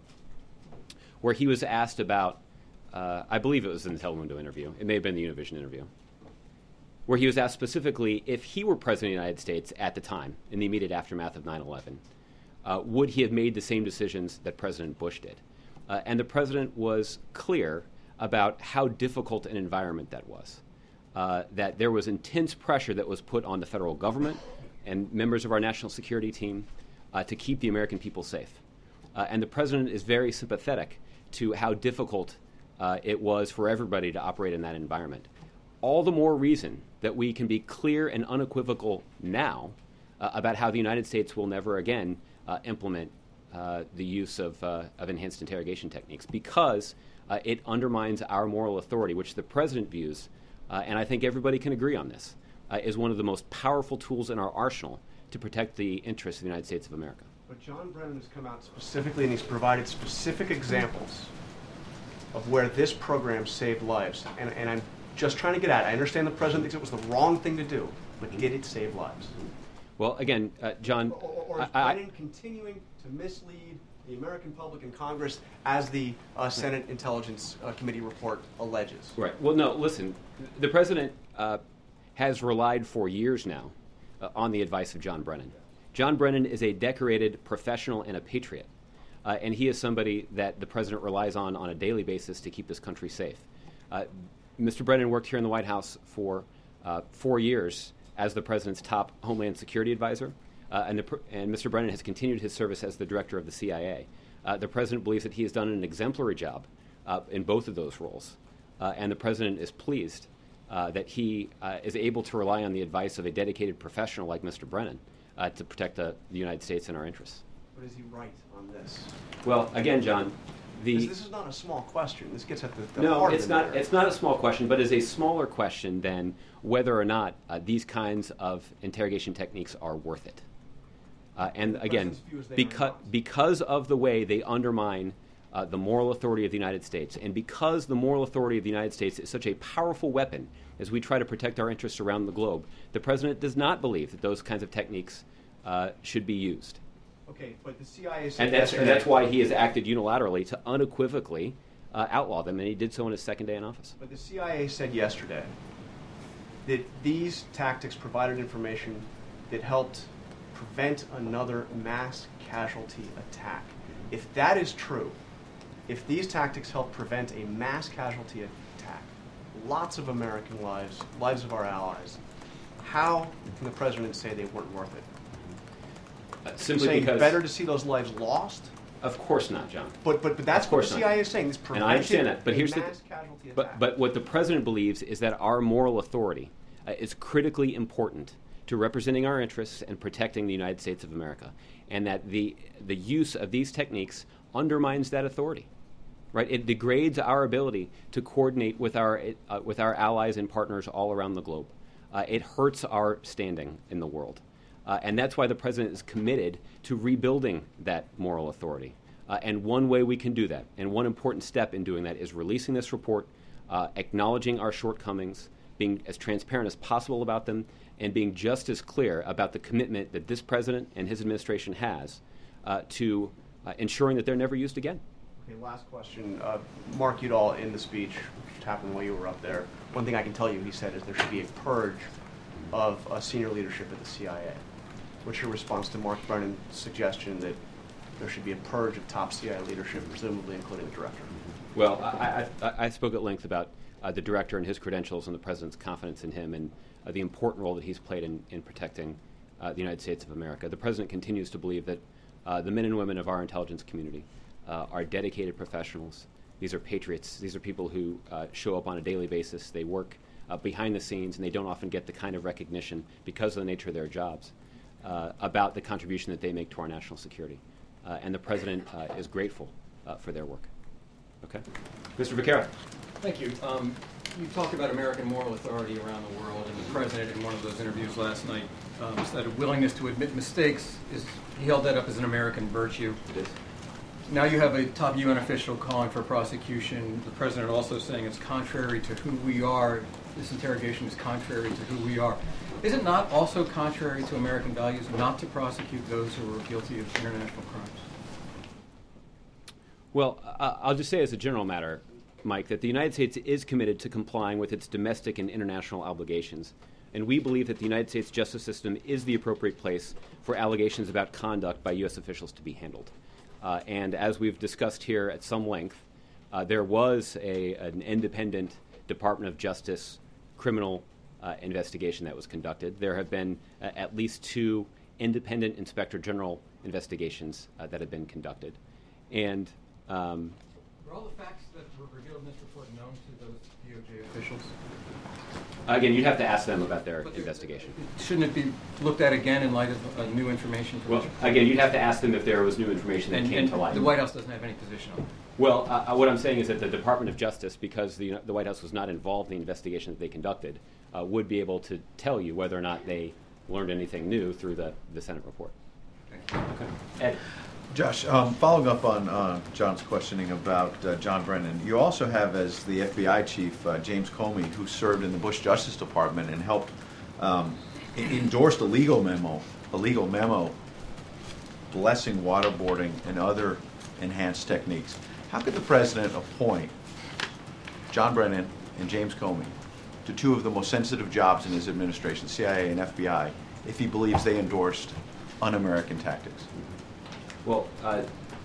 where he was asked about, uh, I believe it was in the Telemundo interview, it may have been the Univision interview, where he was asked specifically if he were president of the United States at the time, in the immediate aftermath of nine eleven, uh, would he have made the same decisions that President Bush did? Uh, and the president was clear about how difficult an environment that was, uh, that there was intense pressure that was put on the federal government and members of our national security team uh, to keep the American people safe. Uh, and the president is very sympathetic to how difficult uh, it was for everybody to operate in that environment. All the more reason that we can be clear and unequivocal now uh, about how the United States will never again uh, implement uh, the use of, uh, of enhanced interrogation techniques, because uh, it undermines our moral authority, which the president views, uh, and I think everybody can agree on this, uh, is one of the most powerful tools in our arsenal to protect the interests of the United States of America. But John Brennan has come out specifically, and he's provided specific examples of where this program saved lives. And, and I'm just trying to get at it. I understand the president thinks it was the wrong thing to do, but did it save lives? Well, again, uh, John, Or, or, or is I, I, Brennan continuing to mislead the American public and Congress, as the uh, Senate Intelligence uh, Committee report alleges? Right. Well, no, listen, the president uh, has relied for years now uh, on the advice of John Brennan. John Brennan is a decorated professional and a patriot, uh, and he is somebody that the president relies on on a daily basis to keep this country safe. Uh, Mister Brennan worked here in the White House for uh, four years as the president's top Homeland Security advisor, uh, and, the pr- and Mister Brennan has continued his service as the director of the C I A. Uh, the president believes that he has done an exemplary job uh, in both of those roles, uh, and the president is pleased uh, that he uh, is able to rely on the advice of a dedicated professional like Mister Brennan uh, to protect the, the United States and our interests. But is he right on this? Well, again, John, the This, this is not a small question. This gets at the, the no, heart it's of the not. matter. It's not a small question, but is a smaller question than whether or not uh, these kinds of interrogation techniques are worth it. Uh, and The again, president's view is they are because not. because of the way they undermine uh, the moral authority of the United States, and because the moral authority of the United States is such a powerful weapon as we try to protect our interests around the globe, the president does not believe that those kinds of techniques uh, should be used. Okay, but the C I A said And that's, yesterday- and that's why he has acted unilaterally to unequivocally uh, outlaw them, and he did so in his second day in office. But the C I A said yesterday that these tactics provided information that helped prevent another mass casualty attack. If that is true, if these tactics help prevent a mass casualty attack, lots of American lives, lives of our allies, how can the president say they weren't worth it? Uh, You're simply saying because, better to see those lives lost? of course not, John. But but, but that's Of what course the not. C I A is saying. This And prevented I understand that, but a here's the mass casualty but attack. but what the president believes is that our moral authority uh, is critically important to representing our interests and protecting the United States of America, and that the the use of these techniques undermines that authority. Right? It degrades our ability to coordinate with our uh, with our allies and partners all around the globe. Uh, it hurts our standing in the world. Uh, and that's why the president is committed to rebuilding that moral authority. Uh, and one way we can do that, and one important step in doing that, is releasing this report, uh, acknowledging our shortcomings, being as transparent as possible about them, and being just as clear about the commitment that this president and his administration has uh, to uh, ensuring that they're never used again. Okay, last question. Uh, Mark Udall, in the speech, which happened while you were up there, one thing I can tell you, he said, is there should be a purge of uh, senior leadership at the C I A. What's your response to Mark Brennan's suggestion that there should be a purge of top C I A leadership, presumably including the director? Well, I, I, I spoke at length about uh, the director and his credentials and the president's confidence in him, and uh, the important role that he's played in, in protecting uh, the United States of America. The president continues to believe that uh, the men and women of our intelligence community uh, are dedicated professionals. These are patriots. These are people who uh, show up on a daily basis. They work uh, behind the scenes, and they don't often get the kind of recognition because of the nature of their jobs uh, about the contribution that they make to our national security. Uh, and the president uh, is grateful uh, for their work. Okay. Mister Vaquero. Thank you. Um, you talked about American moral authority around the world, and the president in one of those interviews last night um, said a willingness to admit mistakes is, he held that up as an American virtue. It is. Now you have a top U N official calling for prosecution. The president also saying it's contrary to who we are. This interrogation is contrary to who we are. Is it not also contrary to American values not to prosecute those who are guilty of international crimes? Well, uh, I'll just say as a general matter, Mike, that the United States is committed to complying with its domestic and international obligations. And we believe that the United States justice system is the appropriate place for allegations about conduct by U S officials to be handled. Uh, and as we've discussed here at some length, uh, there was a, an independent Department of Justice criminal uh, investigation that was conducted. There have been uh, at least two independent Inspector General investigations uh, that have been conducted. And um, Were all the facts that were revealed in this report known to those D O J officials? Again, you'd have to ask them about their But investigation. Shouldn't it be looked at again in light of uh, new information? From Well, this report? again, you'd have to ask them if there was new information that and, came and to light. the White House doesn't have any position on it. Well, uh, what I'm saying is that the Department of Justice, because the, the White House was not involved in the investigation that they conducted, uh, would be able to tell you whether or not they learned anything new through the, the Senate report. Thank you. Okay. Ed. Josh, um, following up on uh, John's questioning about uh, John Brennan, you also have as the F B I chief uh, James Comey, who served in the Bush Justice Department and helped um, e- endorsed a legal memo, a legal memo blessing waterboarding and other enhanced techniques. How could the president appoint John Brennan and James Comey to two of the most sensitive jobs in his administration, C I A and F B I, if he believes they endorsed un-American tactics? Well, uh,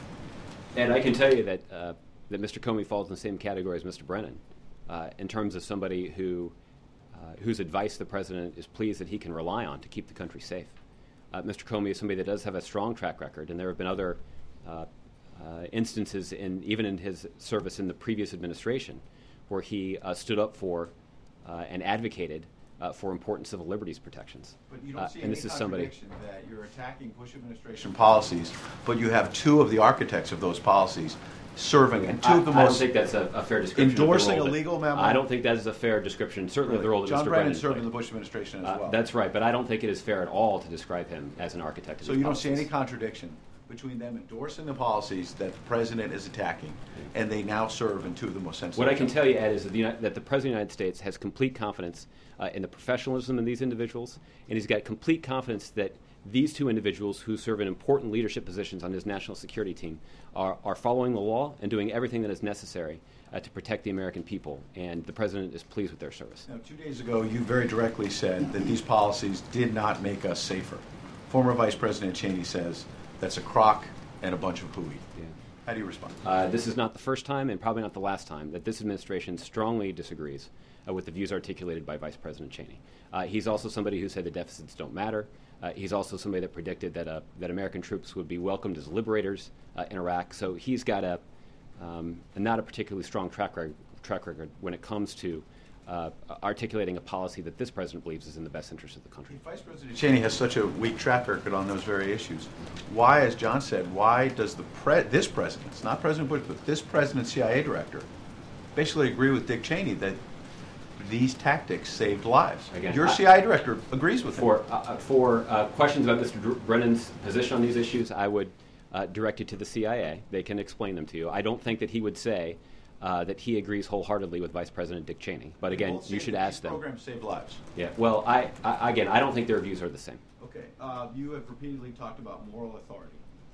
Ed, I can tell you that uh, that Mister Comey falls in the same category as Mister Brennan uh, in terms of somebody who uh, whose advice the president is pleased that he can rely on to keep the country safe. Uh, Mister Comey is somebody that does have a strong track record, and there have been other uh, uh, instances, in even in his service in the previous administration, where he uh, stood up for uh, and advocated Uh, for important civil liberties protections. But you don't Uh, see and any this is somebody. contradiction that you're attacking Bush administration policies, but you have two of the architects of those policies serving, and two I, of the I don't most think that's a, a fair description. endorsing of the role a that- legal memo. I don't think that is a fair description, certainly of the role that John Mister Brennan Brennan served in played. the Bush administration as Uh, well. That's right, but I don't think it is fair at all to describe him as an architect of So his you don't see any policies. contradiction between them endorsing the policies that the president is attacking, and they now serve in two of the most sensitive. What I can jobs? tell you, Ed, is that the, Uni- that the President of the United States has complete confidence uh, in the professionalism in these individuals, and he's got complete confidence that these two individuals who serve in important leadership positions on his national security team are, are following the law and doing everything that is necessary uh, to protect the American people, and the President is pleased with their service. Now, two days ago, you very directly said that these policies did not make us safer. Former Vice President Cheney says that's a crock and a bunch of hooey. Yeah. How do you respond? Uh, this is not the first time, and probably not the last time, that this administration strongly disagrees uh, with the views articulated by Vice President Cheney. Uh, he's also somebody who said the deficits don't matter. Uh, he's also somebody that predicted that uh, that American troops would be welcomed as liberators uh, in Iraq. So he's got a, um, a not a particularly strong track record, track record when it comes to uh, articulating a policy that this president believes is in the best interest of the country. Vice President Cheney has such a weak track record on those very issues. Why, as John said, why does the pre- this president, it's not President Bush, but this president, C I A director, basically agree with Dick Cheney that these tactics saved lives? Again, Your I- C I A director agrees with him. For uh, for uh, questions about Mister Dr- Brennan's position on these issues, I would uh, direct you to the C I A. They can explain them to you. I don't think that he would say uh, that he agrees wholeheartedly with Vice President Dick Cheney. But They again, both say you should that ask these them. programs saved lives. Yeah. Well, I, I again, I don't think their views are the same. Okay. Uh, you have repeatedly talked about moral authority.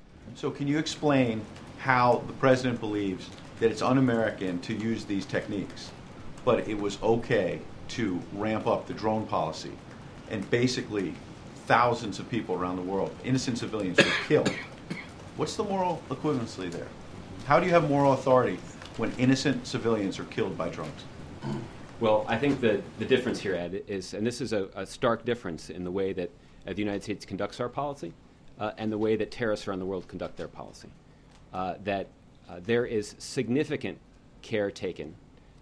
So can you explain how the president believes that it's un-American to use these techniques, but it was okay to ramp up the drone policy, and basically thousands of people around the world, innocent civilians, were killed? What's the moral equivalency there? How do you have moral authority when innocent civilians are killed by drones? Well, I think the, the difference here, Ed, is, and this is a, a stark difference in the way that uh, the United States conducts our policy uh, and the way that terrorists around the world conduct their policy. Uh, that uh, there is significant care taken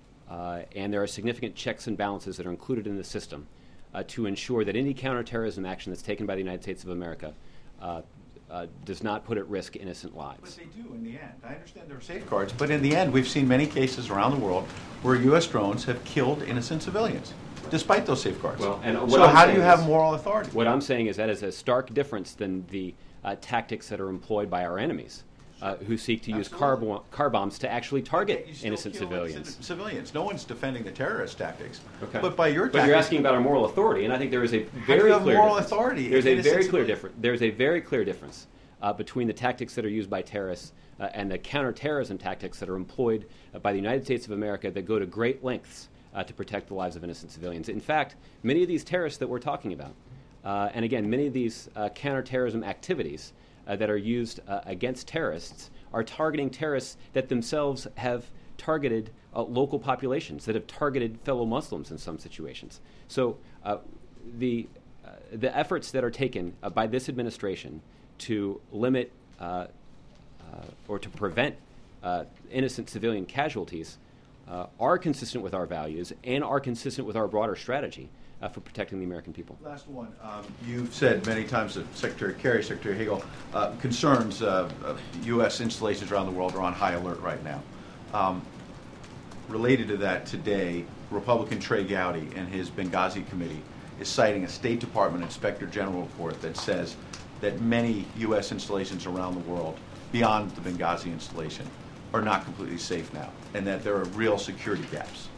uh, and there are significant checks and balances that are included in the system uh, to ensure that any counterterrorism action that's taken by the United States of America uh, uh, does not put at risk innocent lives. But they do in the end. I understand there are safeguards, but in the end, we've seen many cases around the world where U S drones have killed innocent civilians, despite those safeguards. Well, and what so I'm how do saying you have is- moral authority? What I'm saying is that is a stark difference than the uh, tactics that are employed by our enemies, uh, who seek to use car, Absolutely. bo- car bombs to actually target Yet you still innocent kill civilians. innocent civilians. No one's defending the terrorist tactics. Okay. But by your But tactics, you're asking about our moral authority, and I think there is a do very you have clear moral difference. authority There's if a innocent very clear civilians- difference. There's a very clear difference uh, between the tactics that are used by terrorists uh, and the counterterrorism tactics that are employed uh, by the United States of America that go to great lengths uh, to protect the lives of innocent civilians. In fact, many of these terrorists that we're talking about, uh, and again, many of these uh, counterterrorism activities uh, that are used uh, against terrorists are targeting terrorists that themselves have targeted uh, local populations, that have targeted fellow Muslims in some situations. So uh, the, uh, the efforts that are taken uh, by this administration to limit uh, uh, or to prevent uh, innocent civilian casualties uh, are consistent with our values and are consistent with our broader strategy uh, for protecting the American people. Last one. Um, you've said many times that Secretary Kerry, Secretary Hagel, uh, concerns uh, of U S installations around the world are on high alert right now. Um, related to that, today, Republican Trey Gowdy and his Benghazi committee is citing a State Department Inspector General report that says that many U S installations around the world, beyond the Benghazi installation, are not completely safe now, and that there are real security gaps.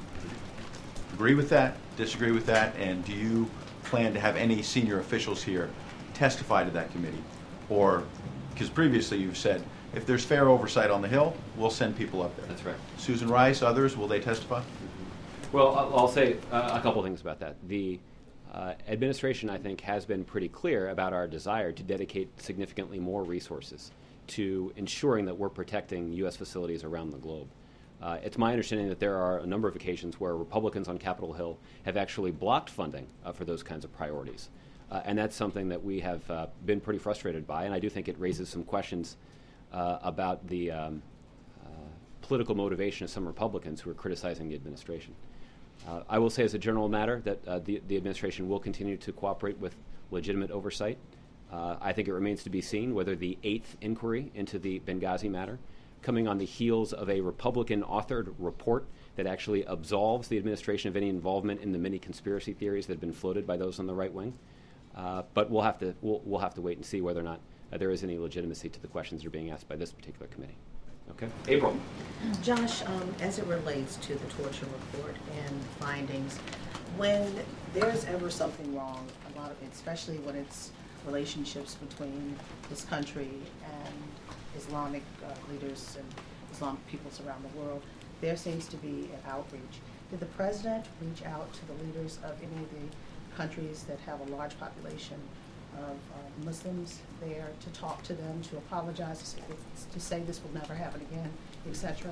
Agree with that? Disagree with that? And do you plan to have any senior officials here testify to that committee? Or, because previously you've said, if there's fair oversight on the Hill, we'll send people up there. That's right. Susan Rice, others, will they testify? Well, I'll I'll say uh, a couple things about that. The uh, administration, I think, has been pretty clear about our desire to dedicate significantly more resources to ensuring that we're protecting U S facilities around the globe. Uh, it's my understanding that there are a number of occasions where Republicans on Capitol Hill have actually blocked funding uh, for those kinds of priorities. Uh, and that's something that we have uh, been pretty frustrated by, and I do think it raises some questions uh, about the um, uh, political motivation of some Republicans who are criticizing the administration. Uh, I will say as a general matter that uh, the, the administration will continue to cooperate with legitimate oversight. Uh, I think it remains to be seen whether the eighth inquiry into the Benghazi matter, coming on the heels of a Republican-authored report that actually absolves the administration of any involvement in the many conspiracy theories that have been floated by those on the right wing. Uh, but we'll have to we'll, we'll have to wait and see whether or not uh, there is any legitimacy to the questions that are being asked by this particular committee. Okay, April. Josh, um, as it relates to the torture report and findings, when there's ever something wrong, a lot of it, especially when it's relationships between this country and Islamic uh, leaders and Islamic peoples around the world, there seems to be an outreach. Did the president reach out to the leaders of any of the countries that have a large population of uh, Muslims there to talk to them, to apologize, to say, to say this will never happen again, et cetera?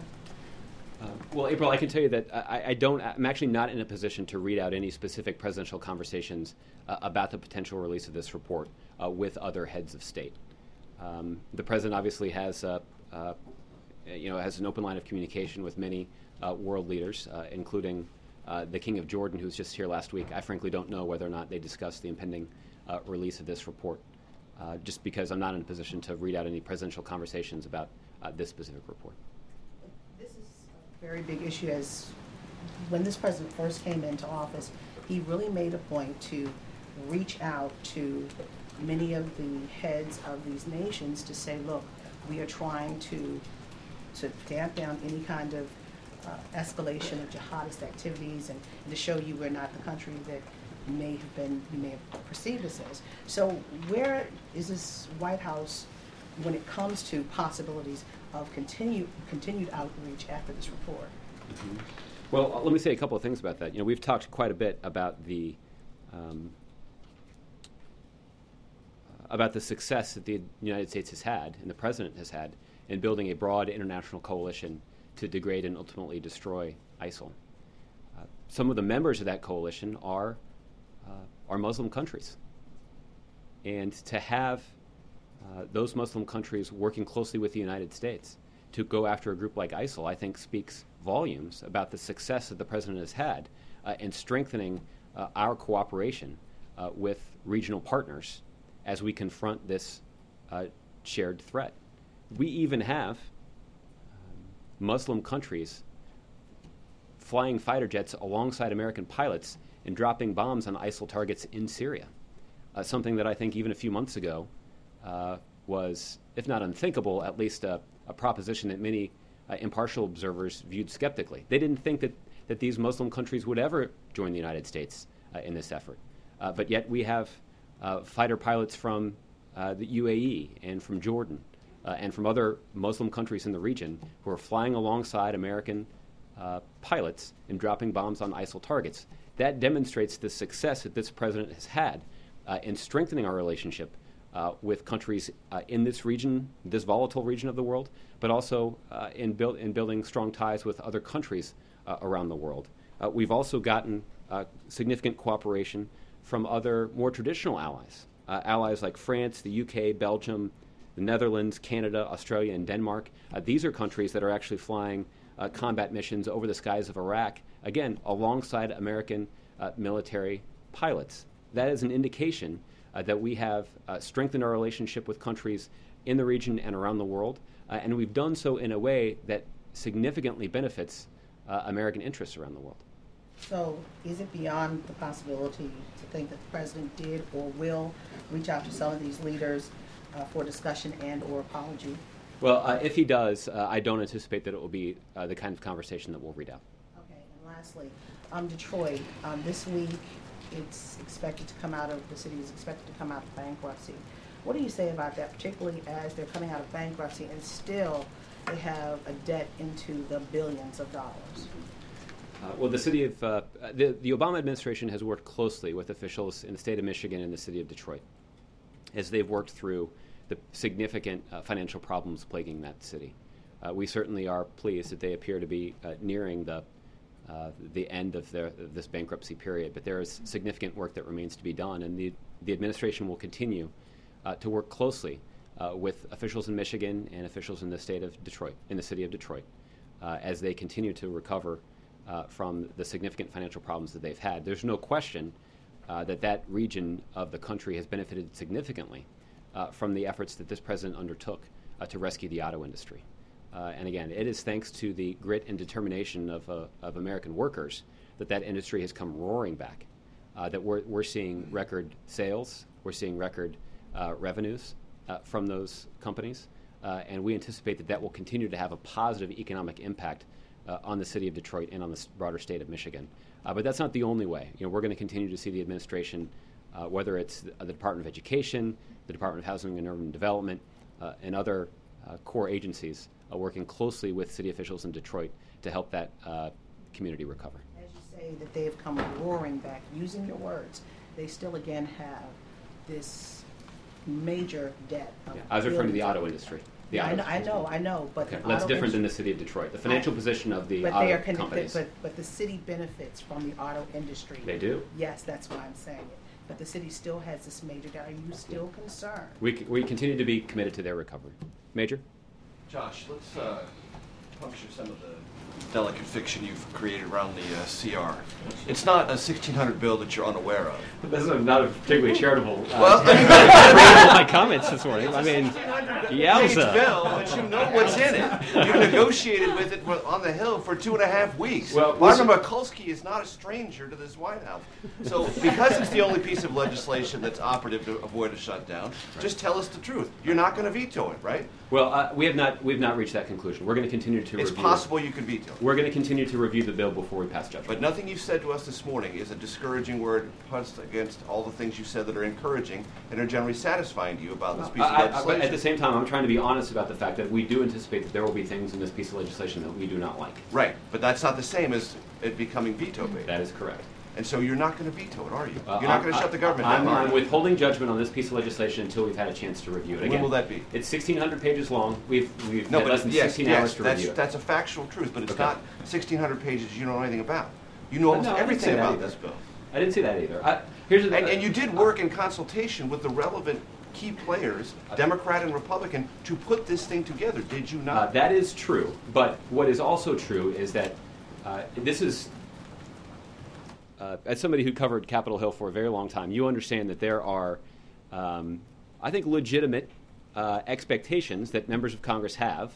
Uh, well, April, I can tell you that I, I don't. I'm actually not in a position to read out any specific presidential conversations uh, about the potential release of this report uh, with other heads of state. Um, the president obviously has, uh, uh, you know, has an open line of communication with many uh, world leaders, uh, including uh, the King of Jordan, who was just here last week. I frankly don't know whether or not they discussed the impending uh, release of this report, uh, just because I'm not in a position to read out any presidential conversations about uh, this specific report. This is a very big issue. As when this president first came into office, he really made a point to reach out to many of the heads of these nations to say, look, we are trying to to damp down any kind of uh, escalation of jihadist activities and, and to show you we're not the country that may have been, you may have perceived us as. So where is this White House when it comes to possibilities of continue, continued outreach after this report? Mm-hmm. Well, uh, let me say a couple of things about that. You know, we've talked quite a bit about the um, about the success that the United States has had and the president has had in building a broad international coalition to degrade and ultimately destroy ISIL. Uh, some of the members of that coalition are uh, are Muslim countries, and to have uh, those Muslim countries working closely with the United States to go after a group like ISIL, I think speaks volumes about the success that the president has had uh, in strengthening uh, our cooperation uh, with regional partners as we confront this uh, shared threat. We even have um, Muslim countries flying fighter jets alongside American pilots and dropping bombs on ISIL targets in Syria. Uh, something that I think even a few months ago uh, was, if not unthinkable, at least a, a proposition that many uh, impartial observers viewed skeptically. They didn't think that, that these Muslim countries would ever join the United States uh, in this effort. Uh, but yet we have uh, fighter pilots from uh, the U A E and from Jordan uh, and from other Muslim countries in the region who are flying alongside American uh, pilots and dropping bombs on ISIL targets. That demonstrates the success that this president has had uh, in strengthening our relationship uh, with countries uh, in this region, this volatile region of the world, but also uh, in, build, in building strong ties with other countries uh, around the world. Uh, we've also gotten uh, significant cooperation from other more traditional allies, uh, allies like France, the U K, Belgium, the Netherlands, Canada, Australia, and Denmark. Uh, these are countries that are actually flying uh, combat missions over the skies of Iraq, again, alongside American uh, military pilots. That is an indication uh, that we have uh, strengthened our relationship with countries in the region and around the world, uh, and we've done so in a way that significantly benefits uh, American interests around the world. So is it beyond the possibility to think that the president did or will reach out to some of these leaders uh, for discussion and or apology? Well, uh, if he does, uh, I don't anticipate that it will be uh, the kind of conversation that we'll read out. Okay, and lastly, um, Detroit, um, this week it's expected to come out of, the city is expected to come out of bankruptcy. What do you say about that, particularly as they're coming out of bankruptcy and still they have a debt into the billions of dollars? Uh, well, the city of uh, the, the Obama administration has worked closely with officials in the state of Michigan and the city of Detroit as they've worked through the significant uh, financial problems plaguing that city. Uh, we certainly are pleased that they appear to be uh, nearing the uh, the end of, their, of this bankruptcy period, but there is significant work that remains to be done, and the the administration will continue uh, to work closely uh, with officials in Michigan and officials in the state of Detroit, in the city of Detroit, uh, as they continue to recover Uh, from the significant financial problems that they've had. There's no question uh, that that region of the country has benefited significantly uh, from the efforts that this president undertook uh, to rescue the auto industry. Uh, and again, it is thanks to the grit and determination of, uh, of American workers that that industry has come roaring back, uh, that we're, we're seeing record sales, we're seeing record uh, revenues uh, from those companies, uh, and we anticipate that that will continue to have a positive economic impact Uh, on the city of Detroit and on the s- broader state of Michigan. Uh, but that's not the only way. You know, we're going to continue to see the administration, uh, whether it's the, uh, the Department of Education, the Department of Housing and Urban Development, uh, and other uh, core agencies uh, working closely with city officials in Detroit to help that uh, community recover. As you say that they have come roaring back, using your words, they still again have this major debt. Of Yeah, I was referring to the billions auto of- industry. The Yeah, I auto know, I know, I know, but Okay, the well, that's auto different than industry- the city of Detroit. The financial I- position of the but auto they are connected, companies. but, but the city benefits from the auto industry. They do. Yes, that's why I'm saying it. But the city still has this major debt. Are you still concerned? We, c- we continue to be committed to their recovery. Major? Josh, let's uh, puncture some of the delicate fiction you've created around the uh, C R. It's not a sixteen hundred bill that you're unaware of. This is not a particularly charitable. Uh, Well, my comments this morning. I mean, Page yowza. bill, but you know what's in it. You negotiated with it for- on the Hill for two and a half weeks. Well, Barbara listen- Mikulski is not a stranger to this White House. So because it's the only piece of legislation that's operative to avoid a shutdown, just tell us the truth. You're not going to veto it, right? Well, uh, we have not we've not reached that conclusion. We're going to continue to It's review. possible you could veto it. We're going to continue to review the bill before we pass judgment. But nothing you've said to us this morning is a discouraging word punched against all the things you said that are encouraging and are generally satisfying to you about this piece of I- I- legislation. but at the same time, I'm trying to be honest about the fact that we do anticipate that there will be things in this piece of legislation that we do not like. Right, but that's not the same as it becoming veto-based. That is correct. And so you're not going to veto it, are you? Uh, You're not going to I- shut the government I'm, down, are I'm you? withholding judgment on this piece of legislation until we've had a chance to review it. When Again, will that be? It's sixteen hundred pages long. We've we've No, had less but than yes, sixteen yes, hours to that's, review it. that's a factual truth, but it's Okay. not sixteen hundred pages you don't know anything about. You know almost No, I didn't say everything that about either. this bill. I didn't see that either. I, here's the, And, and you did work in consultation with the relevant key players, Democrat and Republican, to put this thing together, did you Uh, not? that is true, but what is also true is that uh, this is, uh, as somebody who covered Capitol Hill for a very long time, you understand that there are, um, I think, legitimate uh, expectations that members of Congress have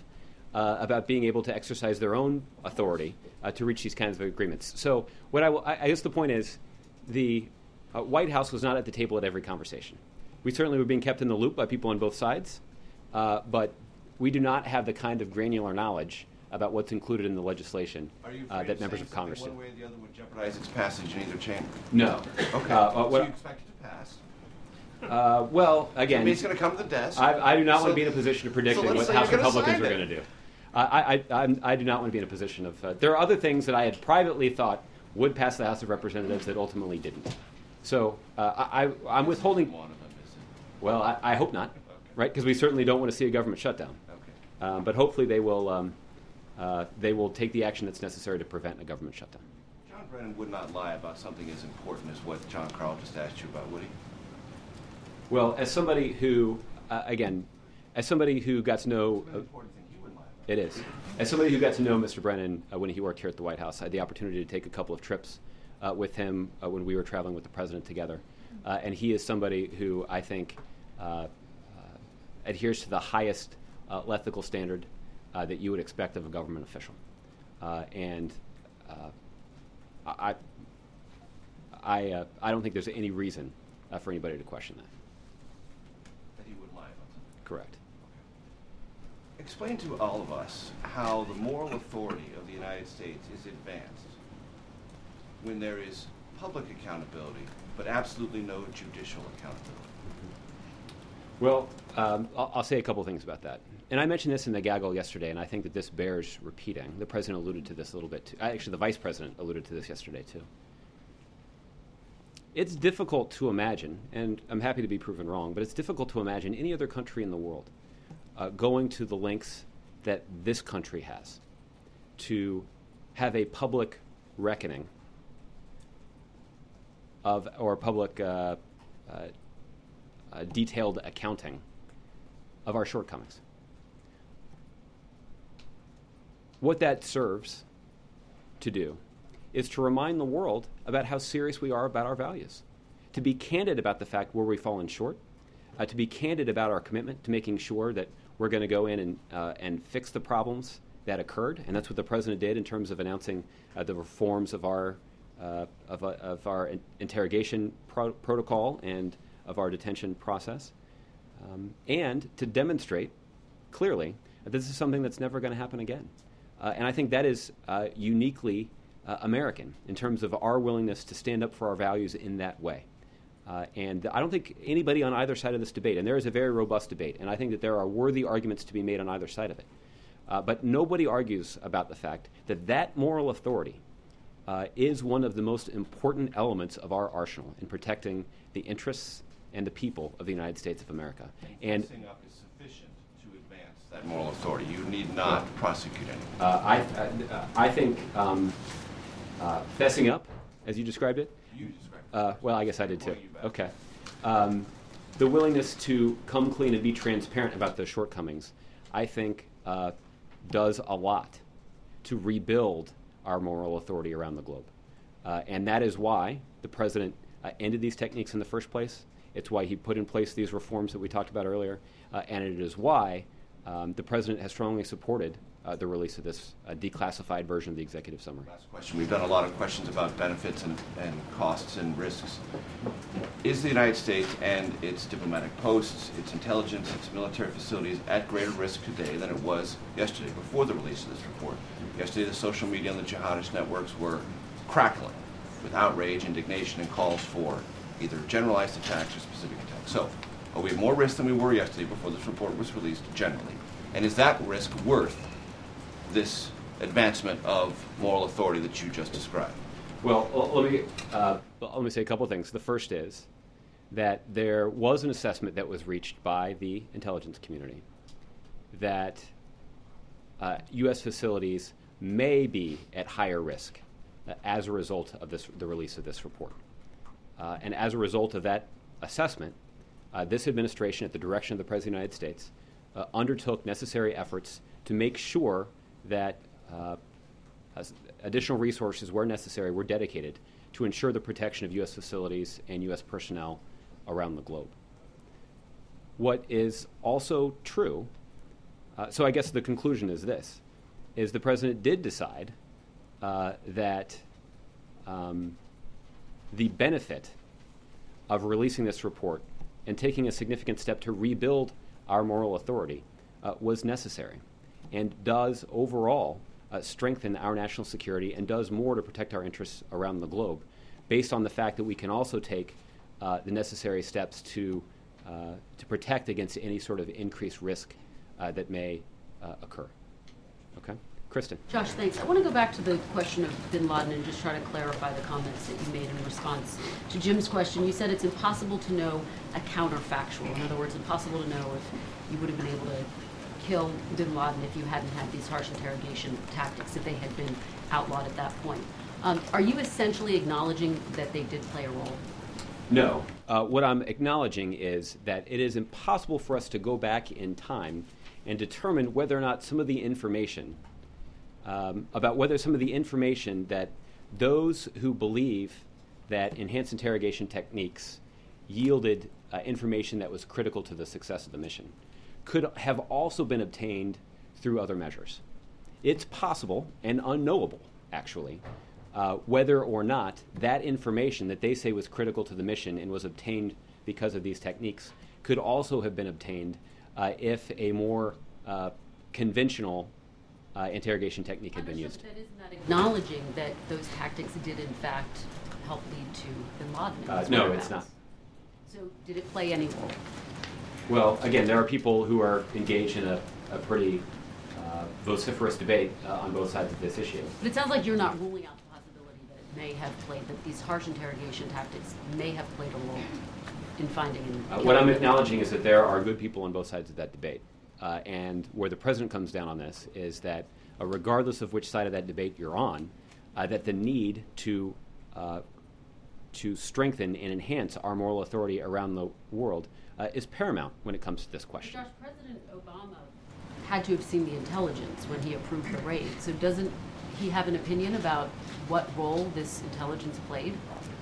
uh, about being able to exercise their own authority uh, to reach these kinds of agreements. So what I, will, I, I guess the point is the uh, White House was not at the table at every conversation. We certainly were being kept in the loop by people on both sides, uh, but we do not have the kind of granular knowledge about what's included in the legislation Are you uh, afraid that of members saying of Congress do. something one way or the other would jeopardize its passage in either chamber? No. Okay. Uh, uh, so what- you expect it to pass? Uh, well, I again, mean, it's going to come to the desk. I, I do not So- want to be in a position of predicting so let's what say House you're gonna Republicans sign are it. going to do. Uh, I, I, I'm, I do not want to be in a position of. Uh, there are other things that I had privately thought would pass the House of Representatives that ultimately didn't. So uh, I, I, I'm withholding. One of them, is it? Well, I, I hope not, right? Because we certainly don't want to see a government shutdown. Okay. Um, but hopefully they will. Um, uh, they will take the action that's necessary to prevent a government shutdown. John Brennan would not lie about something as important as what John Carl just asked you about, would he? Well, as somebody who, uh, again, as somebody who got to know. It's an important thing he wouldn't lie about. It is. As somebody who got to know Mister Brennan uh, when he worked here at the White House, I had the opportunity to take a couple of trips uh, with him uh, when we were traveling with the president together. Uh, and he is somebody who I think uh, uh, adheres to the highest uh, ethical standard uh, that you would expect of a government official. Uh, and uh, I, I, uh, I don't think there's any reason uh, for anybody to question that. That he wouldn't lie about something. Correct. Explain to all of us how the moral authority of the United States is advanced when there is public accountability, but absolutely no judicial accountability. Well, um, I'll, I'll say a couple things about that. And I mentioned this in the gaggle yesterday, and I think that this bears repeating. The president alluded to this a little bit, too. Actually, the vice president alluded to this yesterday, too. It's difficult to imagine, and I'm happy to be proven wrong, but it's difficult to imagine any other country in the world uh, going to the lengths that this country has to have a public reckoning of, or public uh, uh, uh, detailed accounting of our shortcomings. What that serves to do is to remind the world about how serious we are about our values, to be candid about the fact where we've fallen short, uh, to be candid about our commitment to making sure that we're going to go in and, uh, and fix the problems that occurred, and that's what the president did in terms of announcing uh, the reforms of our uh, of, uh, of our in- interrogation pro- protocol and of our detention process, um, and to demonstrate clearly that this is something that's never going to happen again. Uh, and I think that is uh, uniquely uh, American in terms of our willingness to stand up for our values in that way. Uh, and I don't think anybody on either side of this debate, and there is a very robust debate, and I think that there are worthy arguments to be made on either side of it. Uh, but nobody argues about the fact that that moral authority uh, is one of the most important elements of our arsenal in protecting the interests and the people of the United States of America. And Fessing up is sufficient to advance that moral authority. You need not prosecute anyone. uh, I, uh, I think um, uh, fessing up, as you described it, You describe it. Uh, well, I guess I did too. Well, you bet. Okay. Um, the willingness to come clean and be transparent about those shortcomings, I think, uh, does a lot to rebuild our moral authority around the globe. Uh, and that is why the president uh, ended these techniques in the first place. It's why he put in place these reforms that we talked about earlier. Uh, and it is why um, the president has strongly supported uh, the release of this uh, declassified version of the executive summary. Last question. We've done a lot of questions about benefits and, and costs and risks. Is the United States and its diplomatic posts, its intelligence, its military facilities at greater risk today than it was yesterday before the release of this report? Yesterday, the social media and the jihadist networks were crackling with outrage, indignation, and calls for either generalized attacks or specific attacks. So, are we at more risk than we were yesterday before this report was released generally? And is that risk worth this advancement of moral authority that you just described? Well, l- let me uh, let me say a couple of things. The first is that there was an assessment that was reached by the intelligence community that uh, U S facilities may be at higher risk uh, as a result of this, the release of this report. Uh, and as a result of that assessment, uh, this administration, at the direction of the President of the United States, uh, undertook necessary efforts to make sure that uh, as additional resources, where necessary, were dedicated to ensure the protection of U S facilities and U S personnel around the globe. What is also true Uh, so I guess the conclusion is this, is the President did decide uh, that um, the benefit of releasing this report and taking a significant step to rebuild our moral authority uh, was necessary and does overall uh, strengthen our national security and does more to protect our interests around the globe, based on the fact that we can also take uh, the necessary steps to, uh, to protect against any sort of increased risk uh, that may uh, occur. Okay? Kristen. Josh, thanks. I want to go back to the question of bin Laden and just try to clarify the comments that you made in response to Jim's question. You said it's impossible to know a counterfactual. In other words, impossible to know if you would have been able to kill bin Laden if you hadn't had these harsh interrogation tactics, if they had been outlawed at that point. Um, are you essentially acknowledging that they did play a role? No. Uh, what I'm acknowledging is that it is impossible for us to go back in time and determine whether or not some of the information Um, about whether some of the information that those who believe that enhanced interrogation techniques yielded uh, information that was critical to the success of the mission could have also been obtained through other measures. It's possible and unknowable, actually, uh, whether or not that information that they say was critical to the mission and was obtained because of these techniques could also have been obtained uh, if a more uh, conventional Uh, interrogation technique had been used. That isn't that acknowledging that those tactics did in fact help lead to bin Laden? Uh, no, it's not. So did it play any role? Well, again, there are people who are engaged in a, a pretty uh, vociferous debate uh, on both sides of this issue. But it sounds like you're not ruling out the possibility that it may have played, that these harsh interrogation tactics may have played a role in finding and uh, what I'm acknowledging is that there are good people on both sides of that debate. Uh, and where the President comes down on this is that uh, regardless of which side of that debate you're on, uh, that the need to uh, to strengthen and enhance our moral authority around the world uh, is paramount when it comes to this question. Josh, President Obama had to have seen the intelligence when he approved the raid. So doesn't he have an opinion about what role this intelligence played?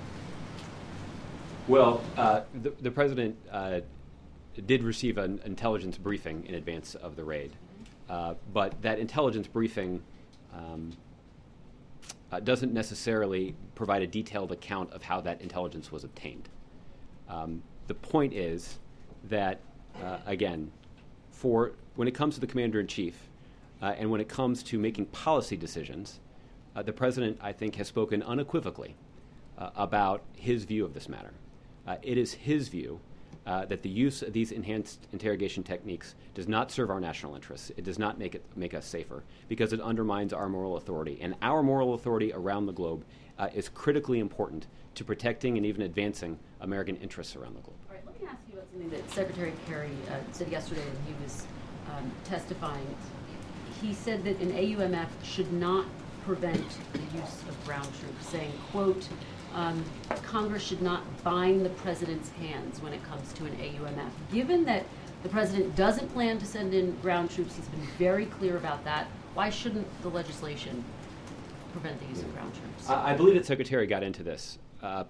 Well, uh, the, the President uh, did receive an intelligence briefing in advance of the raid. Uh, but that intelligence briefing um, uh, doesn't necessarily provide a detailed account of how that intelligence was obtained. Um, the point is that, uh, again, for when it comes to the Commander-in-Chief uh, and when it comes to making policy decisions, uh, the President, I think, has spoken unequivocally uh, about his view of this matter. Uh, it is his view Uh, that the use of these enhanced interrogation techniques does not serve our national interests. It does not make it make us safer because it undermines our moral authority. And our moral authority around the globe uh, is critically important to protecting and even advancing American interests around the globe. All right, let me ask you about something that Secretary Kerry uh, said yesterday when he was um, testifying. He said that an A U M F should not prevent the use of ground troops, saying, quote, Um, Congress should not bind the president's hands when it comes to an A U M F. Given that the president doesn't plan to send in ground troops, he's been very clear about that, why shouldn't the legislation prevent the use of ground troops? I, I believe that Secretary got into this. Uh,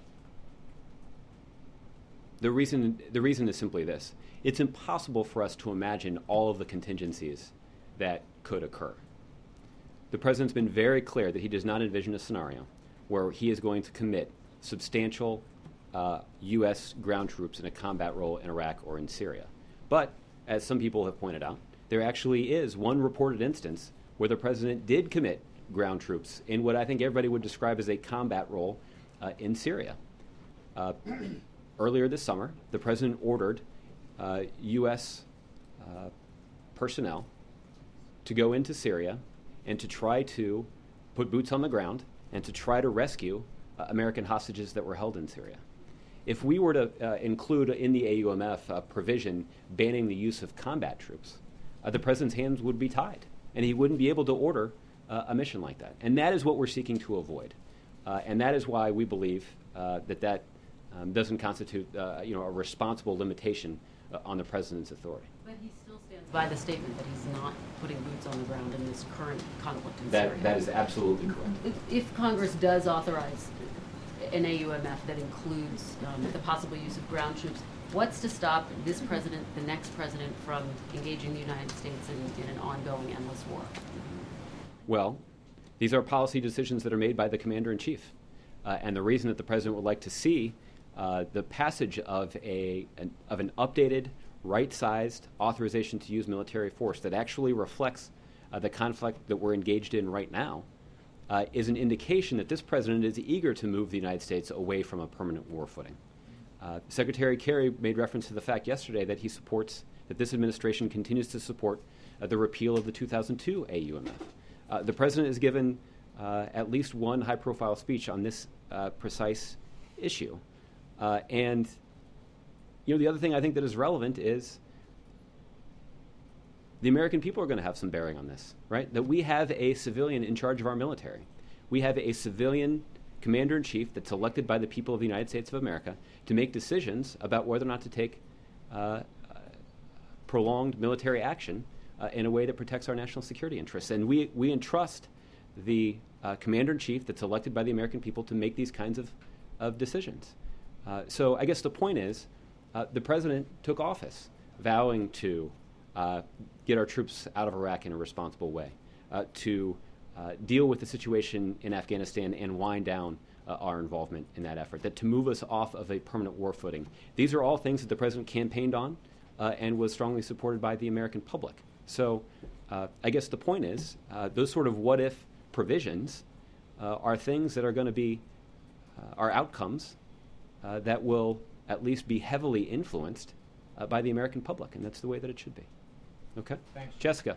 the reason the reason is simply this. It's impossible for us to imagine all of the contingencies that could occur. The president's been very clear that he does not envision a scenario where he is going to commit substantial uh, U S ground troops in a combat role in Iraq or in Syria. But, as some people have pointed out, there actually is one reported instance where the president did commit ground troops in what I think everybody would describe as a combat role uh, in Syria. Uh, earlier this summer, the president ordered uh, U S uh, personnel to go into Syria and to try to put boots on the ground and to try to rescue uh, American hostages that were held in Syria. If we were to uh, include in the A U M F uh, provision banning the use of combat troops, uh, the president's hands would be tied, and he wouldn't be able to order uh, a mission like that. And that is what we're seeking to avoid. Uh, and that is why we believe uh, that that um, doesn't constitute uh, you know, a responsible limitation uh, on the president's authority. But he still stands by the statement that he's not putting boots on the ground in this current conflict in That, Syria. that is absolutely correct. If, if Congress does authorize an A U M F that includes um, the possible use of ground troops, What's to stop this president, the next president, from engaging the United States in, in an ongoing endless war? Well, these are policy decisions that are made by the commander-in-chief. Uh, and the reason that the president would like to see uh, the passage of, a, an, of an updated, right-sized authorization to use military force that actually reflects uh, the conflict that we're engaged in right now uh, is an indication that this president is eager to move the United States away from a permanent war footing. Uh, Secretary Kerry made reference to the fact yesterday that he supports, that this administration continues to support uh, the repeal of the two thousand two A U M F. Uh, the president has given uh, at least one high-profile speech on this uh, precise issue. Uh, and, you know, the other thing I think that is relevant is the American people are going to have some bearing on this, right? That we have a civilian in charge of our military. We have a civilian commander-in-chief that's elected by the people of the United States of America to make decisions about whether or not to take uh, uh, prolonged military action uh, in a way that protects our national security interests. And we, we entrust the uh, commander-in-chief that's elected by the American people to make these kinds of, of decisions. Uh, so I guess the point is uh, the president took office vowing to uh, get our troops out of Iraq in a responsible way, uh, to Uh, deal with the situation in Afghanistan and wind down uh, our involvement in that effort, that to move us off of a permanent war footing. These are all things that the president campaigned on uh, and was strongly supported by the American public. So uh, I guess the point is uh, those sort of what-if provisions uh, are things that are going to be, uh, are outcomes uh, that will at least be heavily influenced uh, by the American public, and that's the way that it should be. Okay? Thanks. Jessica.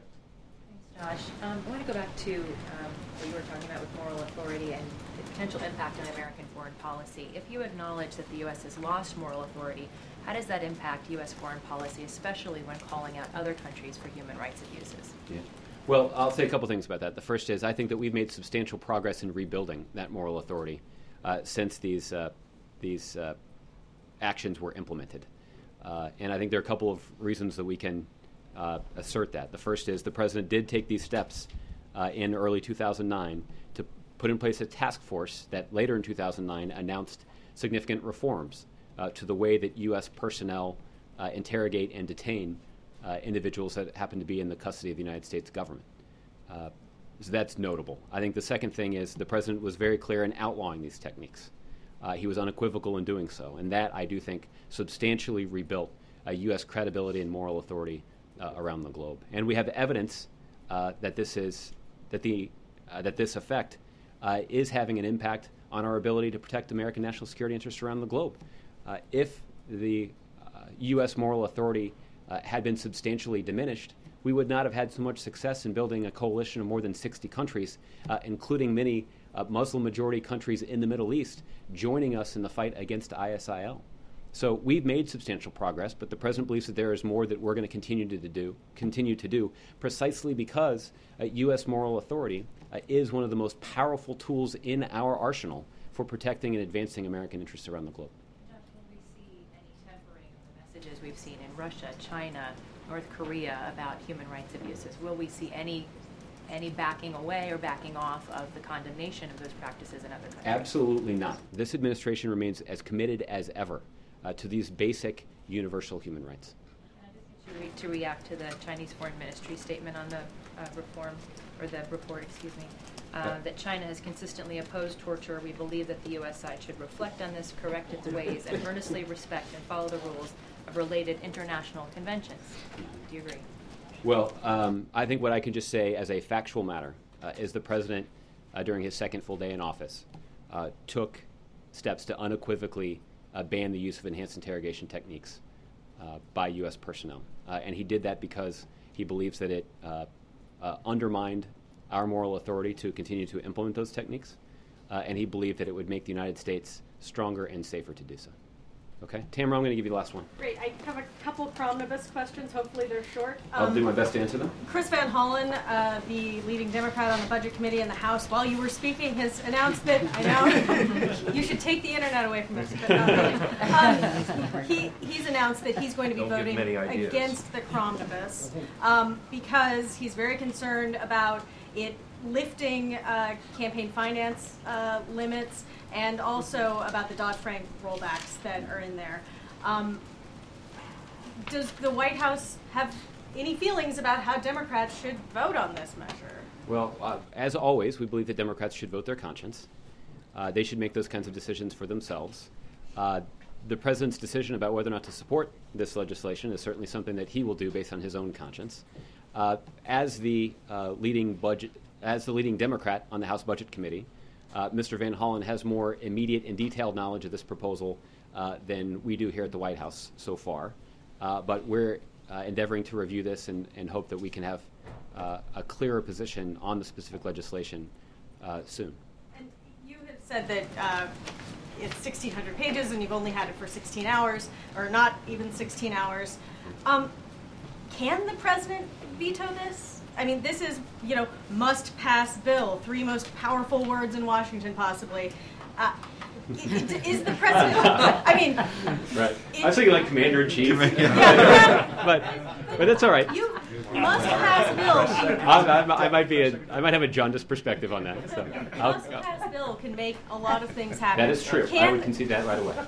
Josh, um, I want to go back to um, what you were talking about with moral authority and the potential impact on American foreign policy. If you acknowledge that the U S has lost moral authority, how does that impact U S foreign policy, especially when calling out other countries for human rights abuses? Yeah. Well, I'll say a couple things about that. The first is I think that we've made substantial progress in rebuilding that moral authority uh, since these, uh, these uh, actions were implemented. Uh, and I think there are a couple of reasons that we can Uh, assert that. The first is the president did take these steps uh, in early two thousand nine to put in place a task force that later in two thousand nine announced significant reforms uh, to the way that U S personnel uh, interrogate and detain uh, individuals that happen to be in the custody of the United States government. Uh, so that's notable. I think the second thing is the president was very clear in outlawing these techniques. Uh, he was unequivocal in doing so, and that, I do think, substantially rebuilt uh, U S credibility and moral authority Uh, around the globe, and we have evidence uh, that this is that the uh, that this effect uh, is having an impact on our ability to protect American national security interests around the globe. Uh, if the uh, U S moral authority uh, had been substantially diminished, we would not have had so much success in building a coalition of more than sixty countries, uh, including many uh, Muslim-majority countries in the Middle East, joining us in the fight against I S I L. So we've made substantial progress, but the president believes that there is more that we're going to continue to do, continue to do, precisely because uh, U S moral authority uh, is one of the most powerful tools in our arsenal for protecting and advancing American interests around the globe. Josh, will we see any tempering of the messages we've seen in Russia, China, North Korea about human rights abuses? Will we see any any backing away or backing off of the condemnation of those practices in other countries? Absolutely not. This administration remains as committed as ever Uh, to these basic universal human rights. And I just get you re- to react to the Chinese Foreign Ministry statement on the uh, reform, or the report, excuse me, uh, Yeah. that China has consistently opposed torture. We believe that the U S side should reflect on this, correct its ways, and earnestly respect and follow the rules of related international conventions. Do you agree? Well, um, I think what I can just say as a factual matter uh, is the president, uh, during his second full day in office, uh, took steps to unequivocally Uh, ban the use of enhanced interrogation techniques uh, by U S personnel. Uh, and he did that because he believes that it uh, uh, undermined our moral authority to continue to implement those techniques. Uh, and he believed that it would make the United States stronger and safer to do so. Okay? Tamara, I'm going to give you the last one. Great. I have a couple Cromnibus questions. Hopefully they're short. I'll Um, do my best to answer them. Chris Van Hollen, uh, the leading Democrat on the Budget Committee in the House, while you were speaking, has announced that, I know, you should take the internet away from us. But not really. um, he, he's announced that he's going to be Don't give voting many ideas. against the Cromnibus um, because he's very concerned about it lifting uh, campaign finance uh, limits and also about the Dodd-Frank rollbacks that are in there. Um, does the White House have any feelings about how Democrats should vote on this measure? Well, uh, as always, we believe that Democrats should vote their conscience. Uh, they should make those kinds of decisions for themselves. Uh, the president's decision about whether or not to support this legislation is certainly something that he will do based on his own conscience. Uh, as the uh, leading budget, as the leading Democrat on the House Budget Committee, uh, Mister Van Hollen has more immediate and detailed knowledge of this proposal uh, than we do here at the White House so far. Uh, but we're uh, endeavoring to review this and, and hope that we can have uh, a clearer position on the specific legislation uh, soon. And you have said that uh, it's sixteen hundred pages and you've only had it for sixteen hours, or not even sixteen hours. Um, can the president veto this? I mean, this is, you know, must pass bill, three most powerful words in Washington, possibly. Uh, is the president, I mean. Right. It, I was thinking like Commander in Chief. Yeah, but, but that's all right. You must pass bill. I, I, I might be a, I might have a jaundiced perspective on that. So must pass bill can make a lot of things happen. That is true. Can, I would concede that right away.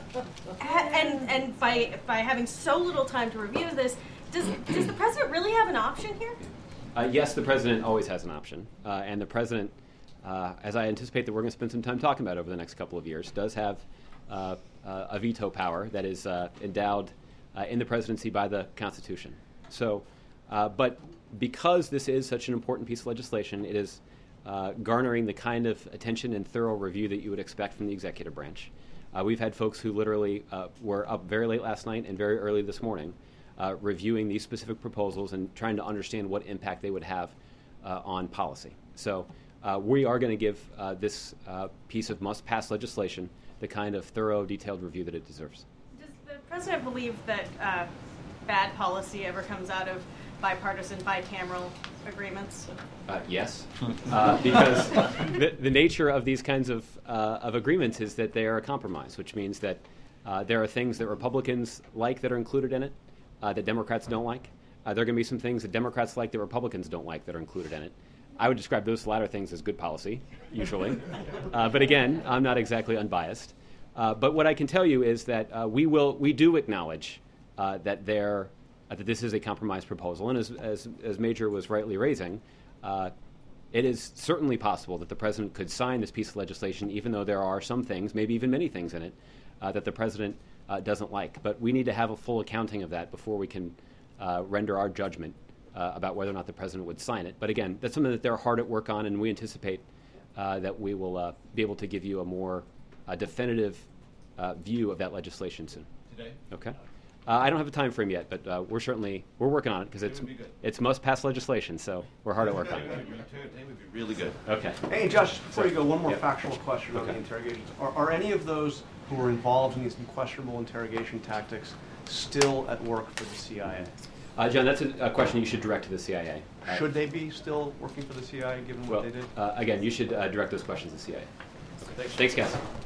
And and by by having so little time to review this, does does the president really have an option here? Uh, yes, the president always has an option, uh, and the president, uh, as I anticipate that we're going to spend some time talking about over the next couple of years, does have uh, uh, a veto power that is uh, endowed uh, in the presidency by the Constitution. So, uh, but because this is such an important piece of legislation, it is uh, garnering the kind of attention and thorough review that you would expect from the executive branch. Uh, we've had folks who literally uh, were up very late last night and very early this morning Uh, reviewing these specific proposals and trying to understand what impact they would have uh, on policy. So uh, we are going to give uh, this uh, piece of must-pass legislation the kind of thorough, detailed review that it deserves. Does the president believe that uh, bad policy ever comes out of bipartisan, bicameral agreements? Uh, yes, uh, because the, the nature of these kinds of, uh, of agreements is that they are a compromise, which means that uh, there are things that Republicans like that are included in it, Uh, that Democrats don't like. Uh, there are going to be some things that Democrats like that Republicans don't like that are included in it. I would describe those latter things as good policy, usually. Uh, but again, I'm not exactly unbiased. Uh, but what I can tell you is that uh, we will, we do acknowledge uh, that there, uh, that this is a compromise proposal. And as, as, as Major was rightly raising, uh, it is certainly possible that the president could sign this piece of legislation, even though there are some things, maybe even many things in it, uh, that the president Uh, doesn't like. But we need to have a full accounting of that before we can uh, render our judgment uh, about whether or not the president would sign it. But again, that's something that they're hard at work on, and we anticipate uh, that we will uh, be able to give you a more uh, definitive uh, view of that legislation soon. Today? Okay. Uh, I don't have a time frame yet, but uh, we're certainly we're working on it because it's be it's must-pass legislation, so we're hard at work on it. They would be really good. Okay. Hey, Josh, before you go, one more Yep. factual question on Okay. the interrogations. Are, are any of those who were involved in these questionable interrogation tactics still at work for the C I A? Uh, John, that's a, a question you should direct to the C I A. Uh, Should they be still working for the C I A given well, what they did? Uh, again, you should uh, direct those questions to the C I A. Thanks. Thanks, guys.